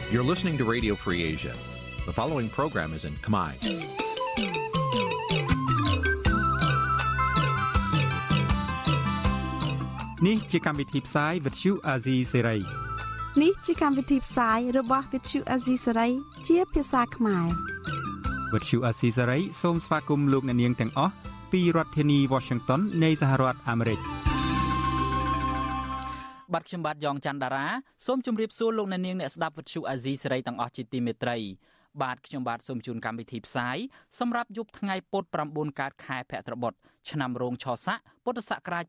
You're listening to Radio Free Asia. The following program is in Khmer. Nǐ chi càm bi tiệp xáy vệt chiu a zì sáy. Nǐ chi càm bi tiệp xáyរបស់វិទ្យុអាស៊ីសេរីជាភាសាខ្មែរវិទ្យុអាស៊ីសេរីសូមស្វាគមន៍លោកអ្នកនាងទាំងអស់ពីរដ្ឋធានី Washington នៃសហរដ្ឋអាមេរិកបាទខ្ញុំបាទយ៉ងច័ន្ទតារាសូមជម្រាបសួរលោកអ្នកនាងអ្នកស្ដាប់វិទ្យុអាស៊ីសេរីទាំងអស់ជាទីមេត្រីបាទខ្ញុំបាទសូមជូនកម្មវិធីផ្សាយសម្រាប់យប់ថ្ងៃពុធ9កើតខែភទ្របទឆ្នាំរោងឆស័កពុទ្ធសករាជ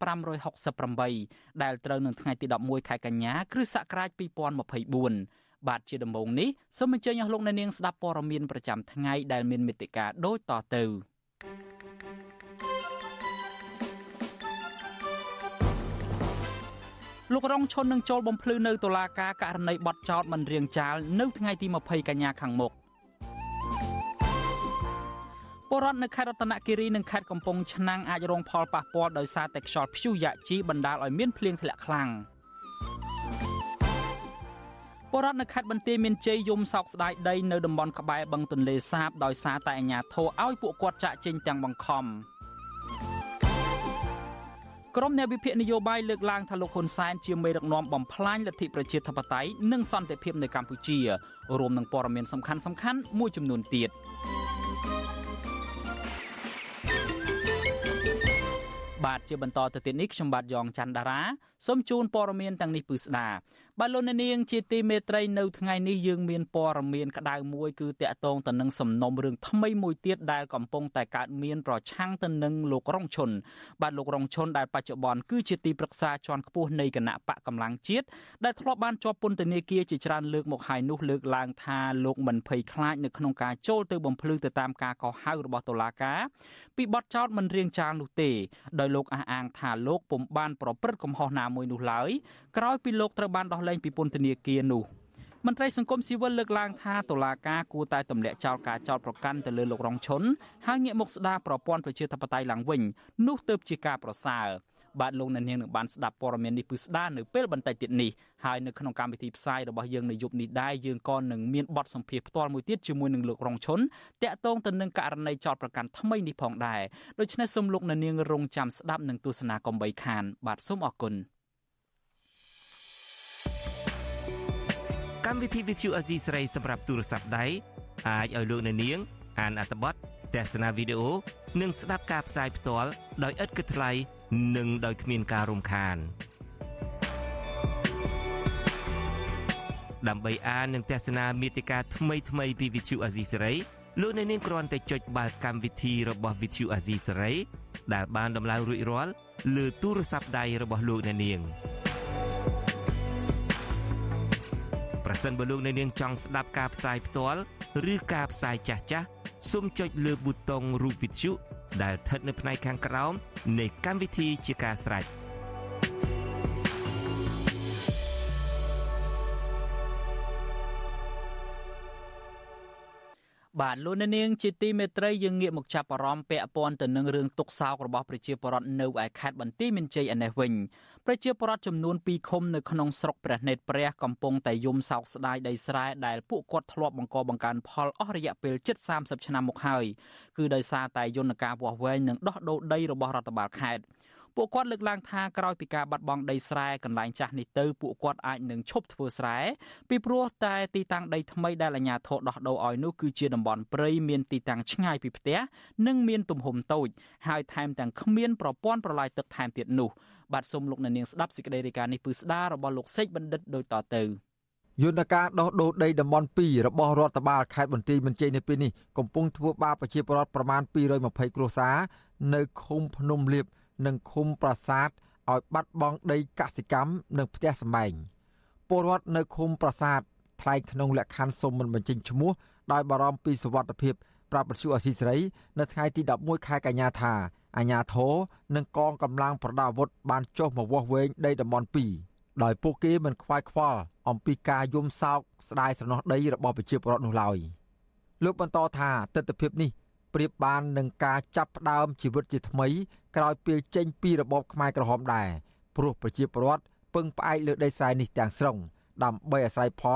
2568ដែលត្រូវនឹងថ្ងៃទី11ខែកញ្ញាគ្រិស្តសករាជ2024បាទជាដំបូងនេះសូមអញ្ជើញអស់លោកអ្នកនាងស្ដាប់ព័ត៌មានប្រចាំថ្ងៃដែលមានមេត្តាដូចតទៅលោករងឈុននឹងចូលបំភ្លឺនៅតុលាការករណីបទចោទមិនរៀងចាលនៅថ្ងៃទី20កញ្ញាខាងមុខពលរដ្ឋនៅខេត្តរតនគិរីនិងខេត្តកំពង់ឆ្នាំងអាចរងផលប៉ះពាល់ដោយសារតែខ្យល់ព្យុះយ៉ាក់ជីបណ្ដាលឲ្យមានភ្លៀងធ្លាក់ខ្លាំងពលរដ្ឋនៅខេត្តបន្ទាយមានជ័យយំសោកស្ដាយដីនៅតំបន់ក្បែរបឹងទន្លេសាបដោយសារតែអាជ្ញាធរឲ្យពួកគាត់ចាក់ចេញទាំងបង្ខំក្រុមអ្នកវិភាគនយោបាយលើកឡើងថាលោកហ៊ុនសែនជាមេដឹកនាំបំផ្លាញលទ្ធិប្រជាធិបតេយ្យនិងសន្តិភាពនៅកម្ពុជារួមនឹងព័ត៌មានសំខាន់ៗមួយចំនួនទៀតបាទជាបន្តទៅទៀតនេះខ្ញុំបាទយ៉ងច័ន្ទតារាសូមជូនព័ត៌មានទាំងនេះពឺស្ដាបាទលោកអ្នកនាងជាទីមេត្រីនៅថ្ងៃនេះយើងមានព័ត៌មានក្តៅមួយគឺតាក់ទងទៅនឹងសំណុំរឿងថ្មីមួយទៀតដែលកំពុងតែកើតមានប្រឆាំងទៅនឹងលោករងឈុនបាទលោករងឈុនដែលបច្ចុប្បន្នគឺជាទីប្រឹក្សាជាន់ខ្ពស់នៃគណៈបកកម្លាំងជាតិដែលធ្លាប់បានជាប់ពន្ធនាគារជាច្រើនលើកមកហើយនោះលើកឡើងថាលោកមិនភ័យខ្លាចនៅក្នុងការចូលទៅបំភ្លឺទៅតាមការកោះហៅរបស់តុលាការពីបទចោទមិនរៀងចាលនោះទេដោយលោកអះអាងថាលោកពុំបានប្រព្រឹត្តកំហុសណាមួយនោះឡើយក្រោយពីលោកត្រូវបានដោះលែងពីពន្ធនាគារនោះមន្ត្រីសង្គមស៊ីវិលលើកឡើងថាតុលាការគួរតែទម្លាក់ចោលការចោទប្រកាន់ទៅលើលោករងឈុនហើយងាកមកស្ដារប្រព័ន្ធប្រជាធិបតេយ្យឡើងវិញនោះទើបជាការប្រសើរបាទលោកអ្នកនាងនឹងបានស្ដាប់ព័ត៌មាននេះពឺស្ដារនៅពេលបន្តិចទៀតនេះហើយនៅក្នុងកម្មវិធីផ្សាយរបស់យើងនៅយប់នេះដែរយើងក៏នឹងមានបទសម្ភាសន៍ផ្ទាល់មួយទៀតជាមួយនឹងលោករងឈុនតាក់ទងទៅនឹងករណីចោទប្រកាន់ថ្មីនេះផងដែរដូច្នេះសូមលោកអ្នកនាងរងចាំស្ដាប់និងទស្សនាកុំបីខានបាទសូមអរគុណកម្មវិធី Video Asia ស្រីសម្រាប់ទូរស័ព្ទដៃអាចឲ្យលោកអ្នកនាងអានអត្ថបទទស្សនាវីដេអូនិងស្ដាប់ការផ្សាយផ្ទាល់ដោយឥតគិតថ្លៃនិងដោយគ្មានការរំខានដើម្បីអាននិងទស្សនាមាតិកាថ្មីៗពី Video Asia ស្រីលោកអ្នកនាងគ្រាន់តែចុចបាល់កម្មវិធីរបស់ Video Asia ស្រីដែលបានដំឡើងរួចរាល់លើទូរស័ព្ទដៃរបស់លោកអ្នកនាងប្រសិនបើលោកអ្នកនាងចង់ស្ដាប់ការផ្សាយផ្ទាល់ឬការផ្សាយចាស់ៗសូមចុចលើប៊ូតុងរូបវិទ្យុដែលស្ថិតនៅផ្នែកខាងក្រោមនៃកម្មវិធីជាការស្រេចបាទលោកអ្នកនាងជាទីមេត្រីយើងងាកមកចាប់អារម្មណ៍ពាក់ព័ន្ធទៅនឹងរឿងទុកសោករបស់ប្រជាពលរដ្ឋនៅឯខេត្តបន្ទាយមានជ័យឯនេះវិញប្រជាពលរដ្ឋចំនួន2ឃុំនៅក្នុងស្រុកព្រះនេត្រព្រះកំពុងតែយំសោកស្ដាយដីស្រែដែលពួកគាត់ធ្លាប់បង្កបង្កើនផលអស់រយៈពេលជិត30ឆ្នាំមកហើយគឺដោយសារតែយន្តការវាស់វែងនិងដោះដូរដីរបស់រដ្ឋបាលខេត្តពួកគាត់លើកឡើងថាក្រោយពីការបាត់បង់ដីស្រែកន្លែងចាស់នេះទៅពួកគាត់អាចនឹងឈប់ធ្វើស្រែពីព្រោះតែទីតាំងដីថ្មីដែលអាជ្ញាធរដោះដូរឲ្យនោះគឺជាតំបន់ព្រៃមានទីតាំងឆ្ងាយពីផ្ទះនិងមានទំហំតូចហើយថែមទាំងគ្មានប្រព័ន្ធប្រឡាយទឹកថែមទៀតនោះបាទសូមលោកអ្នកនាងស្ដាប់សេចក្តីរាយការណ៍នេះពឺស្ដាររបស់លោកសេកបណ្ឌិតដូចតទៅយន្តការដោះដូរដីតំបន់2របស់រដ្ឋបាលខេត្តបន្ទាយមានជ័យនៅពេលនេះកំពុងធ្វើបាបប្រជាពលរដ្ឋប្រមាណ220គ្រួសារនៅឃុំភ្នំលៀបនិងឃុំប្រាសាទឲ្យបាត់បង់ដីកសិកម្មនិងផ្ទះសម្បែងពលរដ្ឋនៅឃុំប្រាសាទថ្លែងក្នុងលក្ខខណ្ឌសូមមិនបញ្ចេញឈ្មោះដោយបារម្ភពីសុវត្ថិភាពប្រាប់វិទ្យុអាស៊ីសេរីនៅថ្ងៃទី11ខែកញ្ញាថាអាជ្ញាធរនិងកងកម្លាំងប្រដាប់អាវុធបានចុះមកវាស់វែងដីតំបន់2ដោយពួកគេមិនខ្វាយខ្វល់អំពីការយំសោកស្ដាយស្រណោះដីរបស់ប្រជាពលរដ្ឋនោះឡើយលោកបន្តថាទស្សនវិជ្ជានេះប្រៀបបាននឹងការចាប់ផ្ដើមជីវិតជាថ្មីក្រោយពេលចេញពីរបបខ្មែរក្រហមដែរព្រោះប្រជាពលរដ្ឋពឹងផ្អែកលើដីស្រែនេះទាំងស្រុងដើម្បីអាស្រ័យផល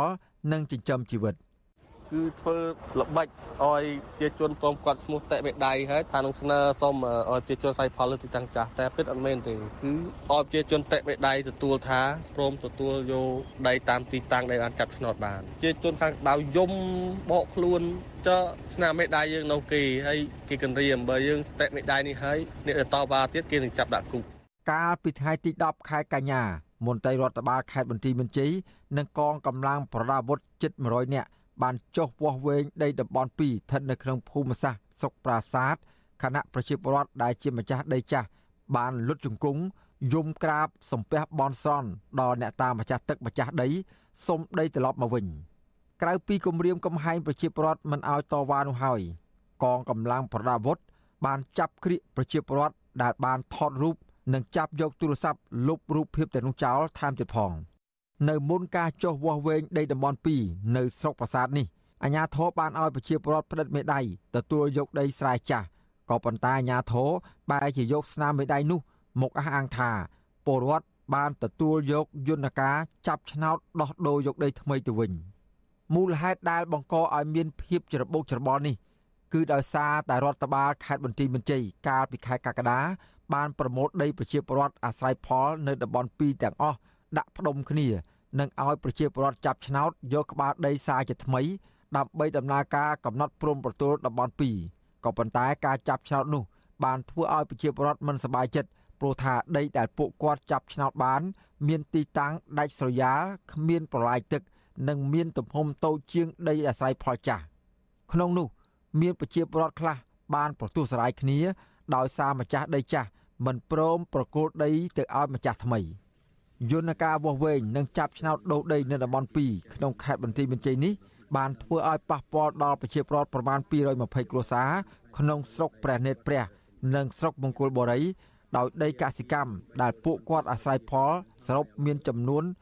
និងចិញ្ចឹមជីវិតគឺធ្វើល្បិចឲ្យជាជនព្រមគាត់ឈ្មោះតេមេដៃហើយថានឹងស្នើសុំឲ្យជាជនសាយផលលើទីតាំងចាស់តែពិតអត់មែនទេគឺឲ្យជាជនតេមេដៃទទួលថាព្រមទទួលយកដីតាមទីតាំងដែលបានចាប់ឆ្នោតបានជាជនខាងដៅយំបកខ្លួនចោស្នាមេដៃយើងនៅគេហើយគេគិនរៀមបើយើងតេមេដៃនេះហើយអ្នកតវ៉ាទៀតគេនឹងចាប់ដាក់គុកកាលពីថ្ងៃទី10ខែកញ្ញាមន្ត្រីរដ្ឋបាលខេត្តបន្ទាយមានជ័យនិងកងកម្លាំងប្រដាប់អាវុធជិត100នាក់បានចុះវាស់វែងដីតំបន់2ស្ថិតនៅក្នុងភូមិសាស្ត្រស្រុកប្រាសាទគណៈប្រជាពលរដ្ឋដែលជាម្ចាស់ដីចាស់បានលុតជង្គង់យំក្រាបសំពះបន់ស្រន់ដល់អ្នកតាម្ចាស់ទឹកម្ចាស់ដីសុំដីត្រឡប់មកវិញក្រៅពីគម្រាមកំហែងប្រជាពលរដ្ឋមិនឲ្យតវ៉ានោះហើយកងកម្លាំងប្រដាប់អាវុធបានចាប់ក្រៀកប្រជាពលរដ្ឋដែលបានថតរូបនិងចាប់យកទូរស័ព្ទលុបរូបភាពទាំងនោះចោលថែមទៀតផងនៅមុនការចុះវាស់វែងដីតំបន់2នៅស្រុកប្រាសាទនេះអាជ្ញាធរបានឲ្យប្រជាពលរដ្ឋផ្តិតមេដៃទទួលយកដីស្រែចាស់ក៏ប៉ុន្តែអាជ្ញាធរបែរជាយកស្នាមមេដៃនោះមកអះអាងថាពលរដ្ឋបានទទួលយកយន្តការចាប់ឆ្នោតដោះដូរយកដីថ្មីទៅវិញមូលហេតុដែលបង្កឲ្យមានភាពច្របូកច្របល់នេះគឺដោយសារតែរដ្ឋបាលខេត្តបន្ទាយមានជ័យកាលពីខែកក្កដាបានប្រមូលដីប្រជាពលរដ្ឋអាស្រ័យផលនៅតំបន់2ទាំងអស់ដាក់ផ្ដុំគ្នានិងឲ្យប្រជាពលរដ្ឋចាប់ឆ្នោតយកក្បាលដីសារជាថ្មីដើម្បីដំណើរការកំណត់ព្រំប្រទល់តំបន់2ក៏ប៉ុន្តែការចាប់ឆ្នោតនោះបានធ្វើឲ្យប្រជាពលរដ្ឋមិនសប្បាយចិត្តព្រោះថាដីដែលពួកគាត់ចាប់ឆ្នោតបានមានទីតាំងដាច់ស្រយាលគ្មានប្រឡាយទឹកនិងមានទំហំតូចជាងដីអាស្រ័យផលចាស់ក្នុងនោះមានប្រជាពលរដ្ឋខ្លះបានប្រទះសារាយគ្នាដោយសារម្ចាស់ដីចាស់មិនព្រមប្រគល់ដីទៅឲ្យម្ចាស់ថ្មីយន្តការវាស់វែងនិងចាប់ឆ្នោតដូរដីនៅតំបន់2ក្នុងខេត្តបន្ទាយមានជ័យនេះបានធ្វើឲ្យប៉ះពាល់ដល់ប្រជាពលរដ្ឋប្រមាណ220គ្រួសារក្នុងស្រុកព្រះនេត្រព្រះនិងស្រុកមង្គលបុរីដោយដីកសិកម្មដែលពួកគាត់អាស្រ័យផលសរុបមានចំនួន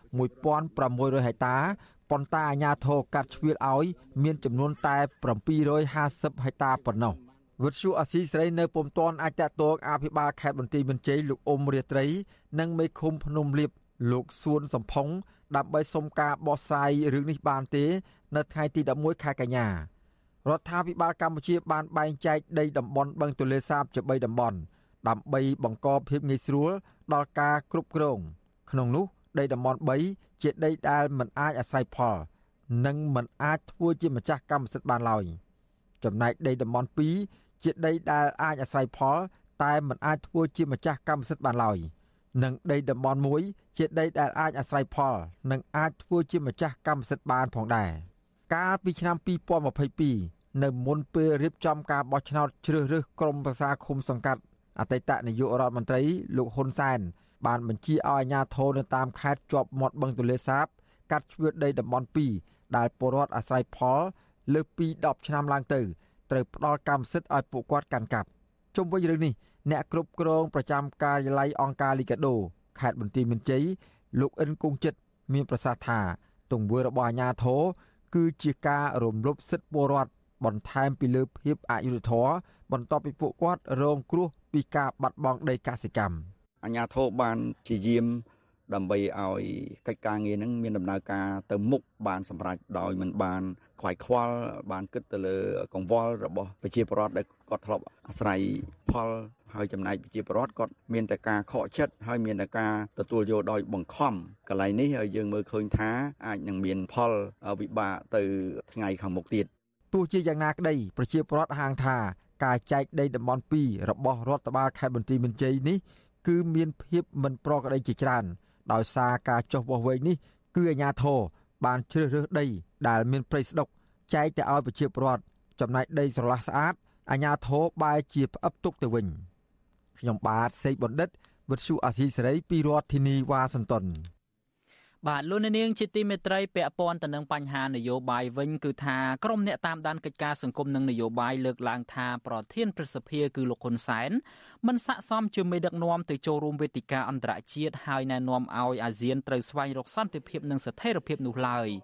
1,600 ហិកតាប៉ុន្តែអាជ្ញាធរកាត់ជ្រៀលឲ្យមានចំនួនតែ750ហិកតាប៉ុណ្ណោះវិទ្យុអាស៊ីសេរីនៅពុំទាន់អាចតតងអភិបាលខេត្តបន្ទាយមានជ័យលោកអ៊ុំរាត្រីនិងមេឃុំភ្នំលៀបលោកសួនសំផុងដើម្បីសុំការបោះស្រាយរឿងនេះបានទេនៅថ្ងៃទី11ខែកញ្ញារដ្ឋាភិបាលកម្ពុជាបានបែងចែកដីតំបន់បឹងទន្លេសាបជា3តំបន់ដើម្បីបង្កភាពងាយស្រួលដល់ការគ្រប់គ្រងក្នុងនោះដីតំបន់3ជាដីដែលមិនអាចអាស្រ័យផលនិងមិនអាចធ្វើជាម្ចាស់កម្មសិទ្ធិបានឡើយចំណែកដីតំបន់2ជាដីដែលអាចអាស្រ័យផលតែមិនអាចធ្វើជាម្ចាស់កម្មសិទ្ធិបានឡើយនិងដីតំបន់1ជាដីដែលអាចអាស្រ័យផលនិងអាចធ្វើជាម្ចាស់កម្មសិទ្ធិបានផងដែរកាលពីឆ្នាំ2022នៅមុនពេលរៀបចំការបោះឆ្នោតជ្រើសរើសក្រុមប្រឹក្សាឃុំសង្កាត់អតីតនាយករដ្ឋមន្ត្រីលោកហ៊ុនសែនបានបញ្ជាឲ្យអាជ្ញាធរនៅតាមខេត្តជាប់មាត់បឹងទន្លេសាបកាត់ជ្រឿដីតំបន់2ដែលពលរដ្ឋអាស្រ័យផលលើសពី10ឆ្នាំឡើងទៅត្រូវផ្ដល់កម្មសិទ្ធិឲ្យពួកគាត់កាន់កាប់ជុំវិញរឿងនេះអ្នកគ្រប់គ្រងប្រចាំការិយាល័យអង្គការលីកាដូខេត្តបន្ទាយមានជ័យលោកអិនគង់ចិត្តមានប្រសាសន៍ថាទង្វើរបស់អាជ្ញាធរគឺជាការរំលោភសិទ្ធិពលរដ្ឋបន្ថែមពីលើភាពអយុត្តិធម៌បន្ទាប់ពីពួកគាត់រងគ្រោះពីការបាត់បង់ដីកសិកម្មអាជ្ញាធរបានជាយាមដើម្បីឲ្យកិច្ចការងារនឹងមានដំណើរការទៅមុខបានសម្រេចដោយមិនបានខ្វាយខ្វល់បានគិតទៅលើកង្វល់របស់ប្រជាពលរដ្ឋដែលគាត់ធ្លាប់អាស្រ័យផលហើយចំណែកប្រជាពលរដ្ឋគាត់មានតែការខកចិត្តហើយមានតែការទទួលយកដោយបង្ខំកន្លែងនេះហើយយើងមើលឃើញថាអាចនឹងមានផលវិបាកទៅថ្ងៃខាងមុខទៀតទោះជាយ៉ាងណាក្តីប្រជាពលរដ្ឋហាងថាការចែកដីតំបន់2របស់រដ្ឋបាលខេត្តបន្ទាយមានជ័យនេះគឺមានភាពមិនប្រក្រតីជាច្រើនដោយសារការចុះវាស់វែងនេះគឺអាជ្ញាធរបានជ្រើសរើសដីដែលមានព្រៃស្ដុកចែកទៅឲ្យប្រជាពលរដ្ឋចំណែកដីស្រឡះស្អាតអាជ្ញាធរបែរជាផ្អឹបទុកទៅវិញខ្ញុំបាទសេកបណ្ឌិតវិទ្យុអាស៊ីសេរីពីរដ្ឋធានីវ៉ាស៊ីនតោនបាទលោកនាងជាទីមេត្រីពាក់ព័ន្ធទៅនឹងបញ្ហានយោបាយវិញគឺថាក្រុមអ្នកតាមដានកិច្ចការសង្គមនិងនយោបាយលើកឡើងថាប្រធានព្រឹទ្ធសភាគឺលោកហ៊ុនសែនមិនស័ក្តិសមជាមេដឹកនាំទៅចូលរួមវេទិកាអន្តរជាតិហើយណែនាំឲ្យអាស៊ានត្រូវស្វែងរកសន្តិភាពនិងស្ថិរភាពនោះឡើយ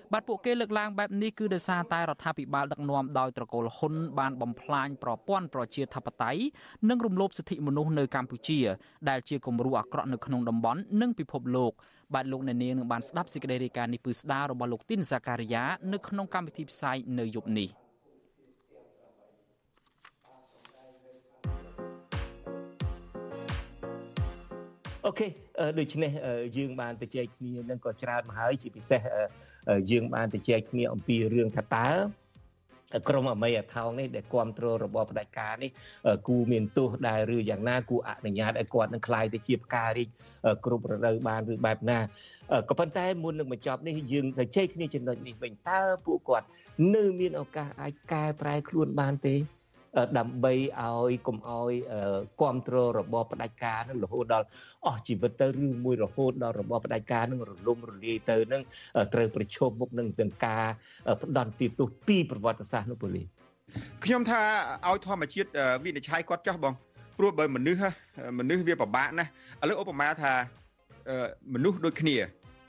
បាទពួកគេលើកឡើងបែបនេះគឺដោយសារតែរដ្ឋាភិបាលដឹកនាំដោយត្រកូលហ៊ុនបានបំផ្លាញប្រព័ន្ធប្រជាធិបតេយ្យនិងរំលោភសិទ្ធិមនុស្សនៅកម្ពុជាដែលជាគំរូអាក្រក់នៅក្នុងតំបន់និងពិភពលោកបាទលោកអ្នកនាងនឹងបានស្ដាប់សេចក្តីរាយការណ៍នេះពឺស្ដាររបស់លោកទីនសាការីយ៉ានៅក្នុងកម្មវិធីផ្សាយនៅយប់នេះអូខេដូច្នេះយើងបានទៅជែកគ្នានឹងក៏ច្រើនមកហើយជាពិសេសយើងបានទៅជែកគ្នាអំពីរឿងថាតើក្រុមអមេថោងនេះដែលគ្រប់គ្រងរបបផ្ដាច់ការនេះគូមានទោសដែរឬយ៉ាងណាគូអនុញ្ញាតឲ្យគាត់នឹងក្លាយទៅជាផ្ការីកគ្រប់រដូវបានឬបែបណាក៏ប៉ុន្តែមុននឹងបញ្ចប់នេះយើងទៅជែកគ្នាចំណុចនេះវិញតើពួកគាត់នៅមានឱកាសអាចកែប្រែខ្លួនបានទេដើម្បីឲ្យកុំឲ្យគ្រប់គ្រងរបបផ្ដាច់ការនឹងរហូតដល់អស់ជីវិតទៅឬមួយរហូតដល់របបផ្ដាច់ការនឹងរលំរលាយទៅនឹងត្រូវប្រឈមមុខនឹងទាំងការផ្ដន់ទោសពីប្រវត្តិសាស្ត្រនោះពលីខ្ញុំថាឲ្យធម្មជាតិវិនិច្ឆ័យគាត់ចោះបងព្រោះបើមនុស្សវាពិបាកណាស់ឥឡូវឧបមាថាមនុស្សដូចគ្នា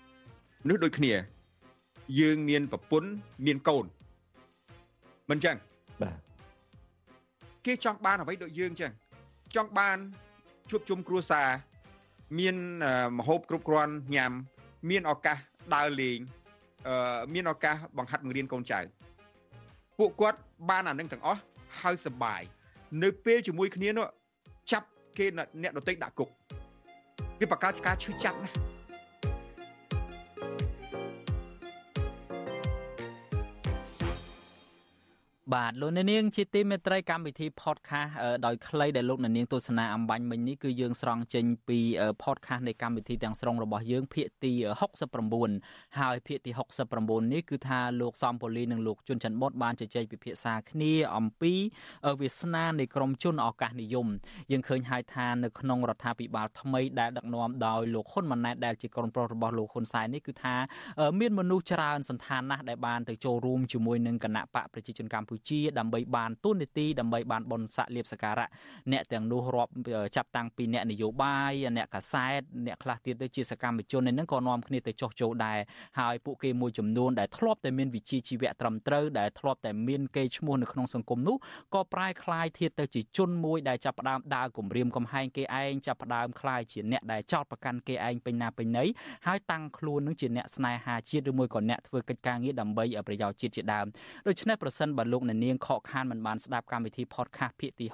យើងមានប្រពន្ធមានកូនមិនចឹងបាទគេចង់បានអ្វីដូចយើងចឹងចង់បានជួបជុំគ្រួសារមានម្ហូបគ្រប់គ្រាន់ញ៉ាំមានឱកាសដើរលេងមានឱកាសបង្ហាត់បង្រៀនកូនចៅពួកគាត់បានអានឹងទាំងអស់ហើយសប្បាយនៅពេលជាមួយគ្នានោះចាប់គេអ្នកដទៃដាក់គុកវាបង្កើតការឈឺចាប់ណាស់បាទលោកអ្នកនាងជាទីមេត្រីកម្មវិធី podcast ដោយខ្លីដែលលោកអ្នកនាងទស្សនាអំបញ្ញមិញនេះគឺយើងស្រង់ចេញពី podcast នៃកម្មវិធីទាំងស្រុងរបស់យើងភាគទី69ហើយភាគទី69នេះគឺថាលោកសំពូលីនិងលោកជុនច័ន្ទបុតបានជជែកពិភាក្សាគ្នាអំពីវាសនានៃក្រមជនឱកាសនិយមយើងឃើញហើយថានៅក្នុងរដ្ឋាភិបាលថ្មីដែលដឹកនាំដោយលោកហ៊ុនម៉ាណែតដែលជាកូនប្រុសរបស់លោកហ៊ុនសែននេះគឺថាមានមនុស្សច្រើនសន្តានណាស់ដែលបានទៅចូលរួមជាមួយនឹងគណៈបកប្រជាជនកម្ពុជាដើម្បីបានទូនាទីដើម្បីបានបនស័ក្តិលៀបសការៈអ្នកទាំងនោះរាប់ចាប់តាំងពីអ្នកនយោបាយអ្នកកាសែតអ្នកខ្លះទៀតទៅជាសកម្មជនហ្នឹងក៏នាំគ្នាទៅចោះចូលដែរហើយពួកគេមួយចំនួនដែលធ្លាប់តែមានវិជ្ជាជីវៈត្រឹមត្រូវដែលធ្លាប់តែមានកេរ្តិ៍ឈ្មោះនៅក្នុងសង្គមនោះក៏ប្រែក្លាយទៅជាជនមួយដែលចាប់ផ្ដើមដើរគំរាមកំហែងគេឯងចាប់ផ្ដើមក្លាយជាអ្នកដែលចោទប្រកាន់គេឯងពេញណាពេញណីហើយតាំងខ្លួននឹងជាអ្នកស្នេហាជាតិឬមួយក៏អ្នកធ្វើកិច្ចការងារដើម្បីប្រយោជន៍ជាតិជាដើមដូច្នេះប្រសិនបើលោកនាងខកខានមិនបានស្ដាប់កម្មវិធី podcast ភាគទី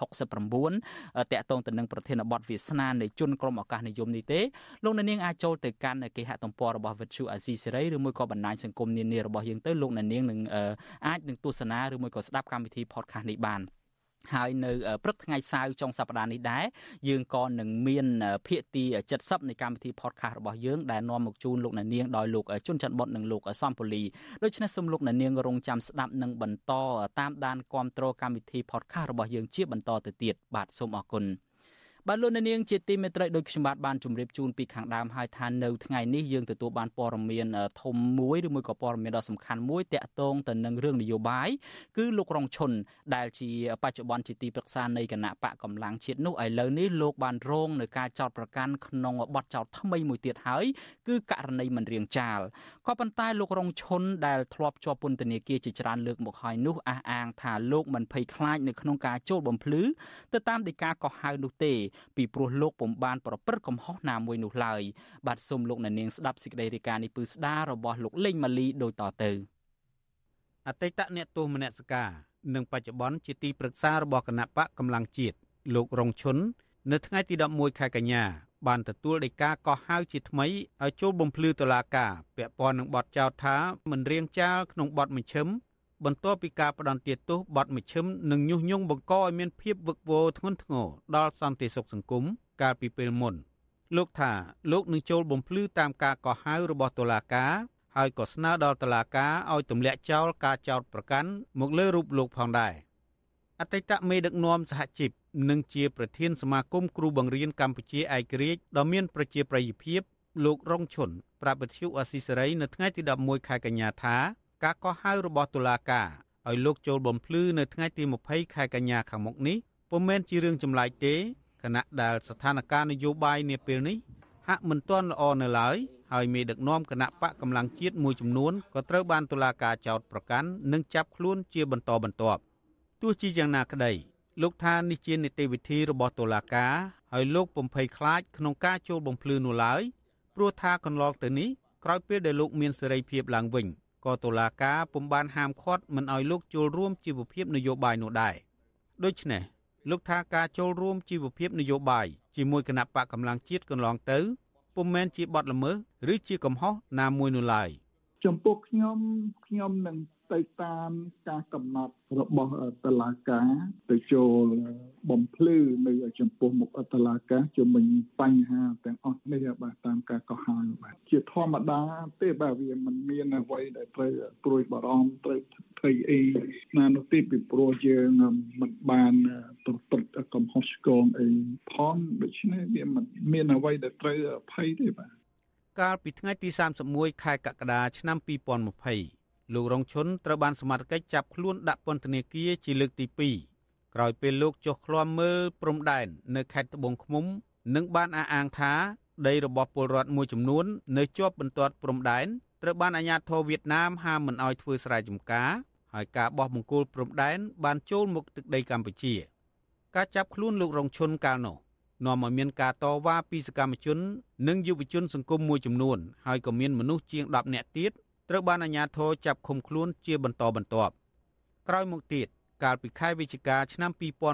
69តាក់ទងទៅនឹងប្រធានបទវាសនានៃជនក្រុមឱកាសនិយមនេះទេលោកនាងអាចចូលទៅកាន់គេហទំព័ររបស់ Vithu Azizi Serai ឬមួយក៏បណ្ដាញសង្គមនានារបស់យើងទៅលោកនាងនឹងអាចនឹងទស្សនាឬមួយក៏ស្ដាប់កម្មវិធី podcast នេះបានហើយនៅព្រឹកថ្ងៃសៅរ៍ចុងសប្តាហ៍នេះដែរយើងក៏នឹងមានភាគទី70នៃកម្មវិធី podcast របស់យើងដែលនាំមកជូនលោកអ្នកនាងដោយលោកជុនច័ន្ទបុតនិងលោកសំពូលីដូច្នេះសូមលោកអ្នកនាងរងចាំស្ដាប់និងបន្តតាមដានគាំទ្រកម្មវិធី podcast របស់យើងជាបន្តទៅទៀតបាទសូមអរគុណបាទលោកអ្នកនាងជាទីមេត្រីដោយខ្ញុំបាទបានជម្រាបជូនពីខាងដើមហើយថានៅថ្ងៃនេះយើងទទួលបានព័ត៌មានធំមួយឬមួយក៏ព័ត៌មានដ៏សំខាន់មួយតាក់ទងទៅនឹងរឿងនយោបាយគឺលោករងឈុនដែលជាបច្ចុប្បន្នជាទីប្រឹក្សានៃគណៈបកកម្លាំងជាតិនោះឥឡូវនេះលោកបានរងនឹងការចោទប្រកាន់ក្នុងបទចោទថ្មីមួយទៀតហើយគឺករណីមិនរៀងចាលក៏ប៉ុន្តែលោករងឈុនដែលធ្លាប់ជាប់ពន្ធនាគារជាច្រើនលើកមកហើយនោះអះអាងថាលោកមិនភ័យខ្លាចនៅក្នុងការចូលបំភ្លឺទៅតាមដីកាកោះហៅនោះទេពីព្រោះលោកពុំបានប្រព្រឹត្តកំហុសណាមួយនោះឡើយបាទសូមលោកអ្នកនាងស្ដាប់សេចក្តីរាយការណ៍នេះពឺស្ដាររបស់លោកលេងម៉ាលីដូចតទៅអតីតអ្នកទោសមនសិការនិងបច្ចុប្បន្នជាទីប្រឹក្សារបស់គណៈបកកម្លាំងជាតិលោករងឈុននៅថ្ងៃទី11ខែកញ្ញាបានទទួលដីកាកោះហៅជាថ្មីឲ្យចូលបំភ្លឺតុលាការពាក់ព័ន្ធនឹងបទចោទថាមិនរៀងចាលក្នុងបទមជ្ឈិមបន្ទាប់ពីការផ្ដន្ទាទោសបទមជ្ឈិមនិងញុះញង់បង្កឲ្យមានភាពវឹកវរធ្ងន់ធ្ងរដល់សន្តិសុខសង្គមកាលពីពេលមុនលោកថាលោកនឹងចូលបំភ្លឺតាមការកោះហៅរបស់តុលាការហើយក៏ស្នើដល់តុលាការឲ្យទម្លាក់ចោលការចោទប្រកាន់មកលើរូបលោកផងដែរអតីតមេដឹកនាំសហជីពនិងជាប្រធានសមាគមគ្រូបង្រៀនកម្ពុជាឯករាជ្យដ៏មានប្រជាប្រិយភាពលោករងឈុនប្រាប់វិទ្យុអាស៊ីសេរីនៅថ្ងៃទី11ខែកញ្ញាថាការកោះហៅរបស់តុលាការឲ្យលោកចូលបំភ្លឺនៅថ្ងៃទី20ខែកញ្ញាខាងមុខនេះពុំមែនជារឿងចម្លែកទេខណៈដែលស្ថានភាពនយោបាយនាពេលនេះហាក់មិនទាន់ល្អនៅឡើយហើយមេដឹកនាំគណៈបកកម្លាំងជាតិមួយចំនួនក៏ត្រូវបានតុលាការចោទប្រកាន់និងចាប់ខ្លួនជាបន្តបន្ទាប់ទោះជាយ៉ាងណាក្តីលោកថានេះជានីតិវិធីរបស់តុលាការហើយលោកពុំភ័យខ្លាចក្នុងការចូលបំភ្លឺនោះឡើយព្រោះថាកន្លងទៅនេះក្រោយពេលដែលលោកមានសេរីភាពឡើងវិញក៏តុលាការពុំបានហាមឃាត់មិនឲ្យលោកចូលរួមជីវភាពនយោបាយនោះដែរដូច្នេះលោកថាការចូលរួមជីវភាពនយោបាយជាមួយគណៈបកកម្លាំងជាតិកន្លងទៅពុំមែនជាបទល្មើសឬជាកំហុសណាមួយនោះឡើយចំពោះខ្ញុំនឹងទៅតាមការកំណត់របស់តុលាការទៅចូលបំភ្លឺនៅចំពោះមុខតុលាការជុំវិញបញ្ហាទាំងអស់នេះបាទតាមការកោះហៅបាទជាធម្មតាទេបាទវាមិនមានអ្វីដែលត្រូវព្រួយបារម្ភត្រូវធ្វើអីណានោះទេពីព្រោះយើងមិនបានប្រព្រឹត្តកំហុសឆ្គងអីផងដូច្នេះវាមិនមានអ្វីដែលត្រូវភ័យទេបាទកាលពីថ្ងៃទី31ខែកក្កដាឆ្នាំ2020លោករងឈុនត្រូវបានសមត្ថកិច្ចចាប់ខ្លួនដាក់ពន្ធនាគារជាលើកទី2ក្រោយពេលលោកចុះឃ្លាំមើលព្រំដែននៅខេត្តត្បូងឃ្មុំនិងបានអះអាងថាដីរបស់ពលរដ្ឋមួយចំនួននៅជាប់បន្ទាត់ព្រំដែនត្រូវបានអាជ្ញាធរវៀតណាមហាមមិនឲ្យធ្វើស្រែចម្ការហើយការបោះបង្គោលព្រំដែនបានចូលមុខទឹកដីកម្ពុជាការចាប់ខ្លួនលោករងឈុនកាលនោះនាំឲ្យមានការតវ៉ាពីសកម្មជននិងយុវជនសង្គមមួយចំនួនហើយក៏មានមនុស្សជាង10នាក់ទៀតត្រូវបានអាជ្ញាធរចាប់ឃុំខ្លួនជាបន្តបន្ទាប់ក្រោយមកទៀតកាលពីខែវិច្ឆិកាឆ្នាំ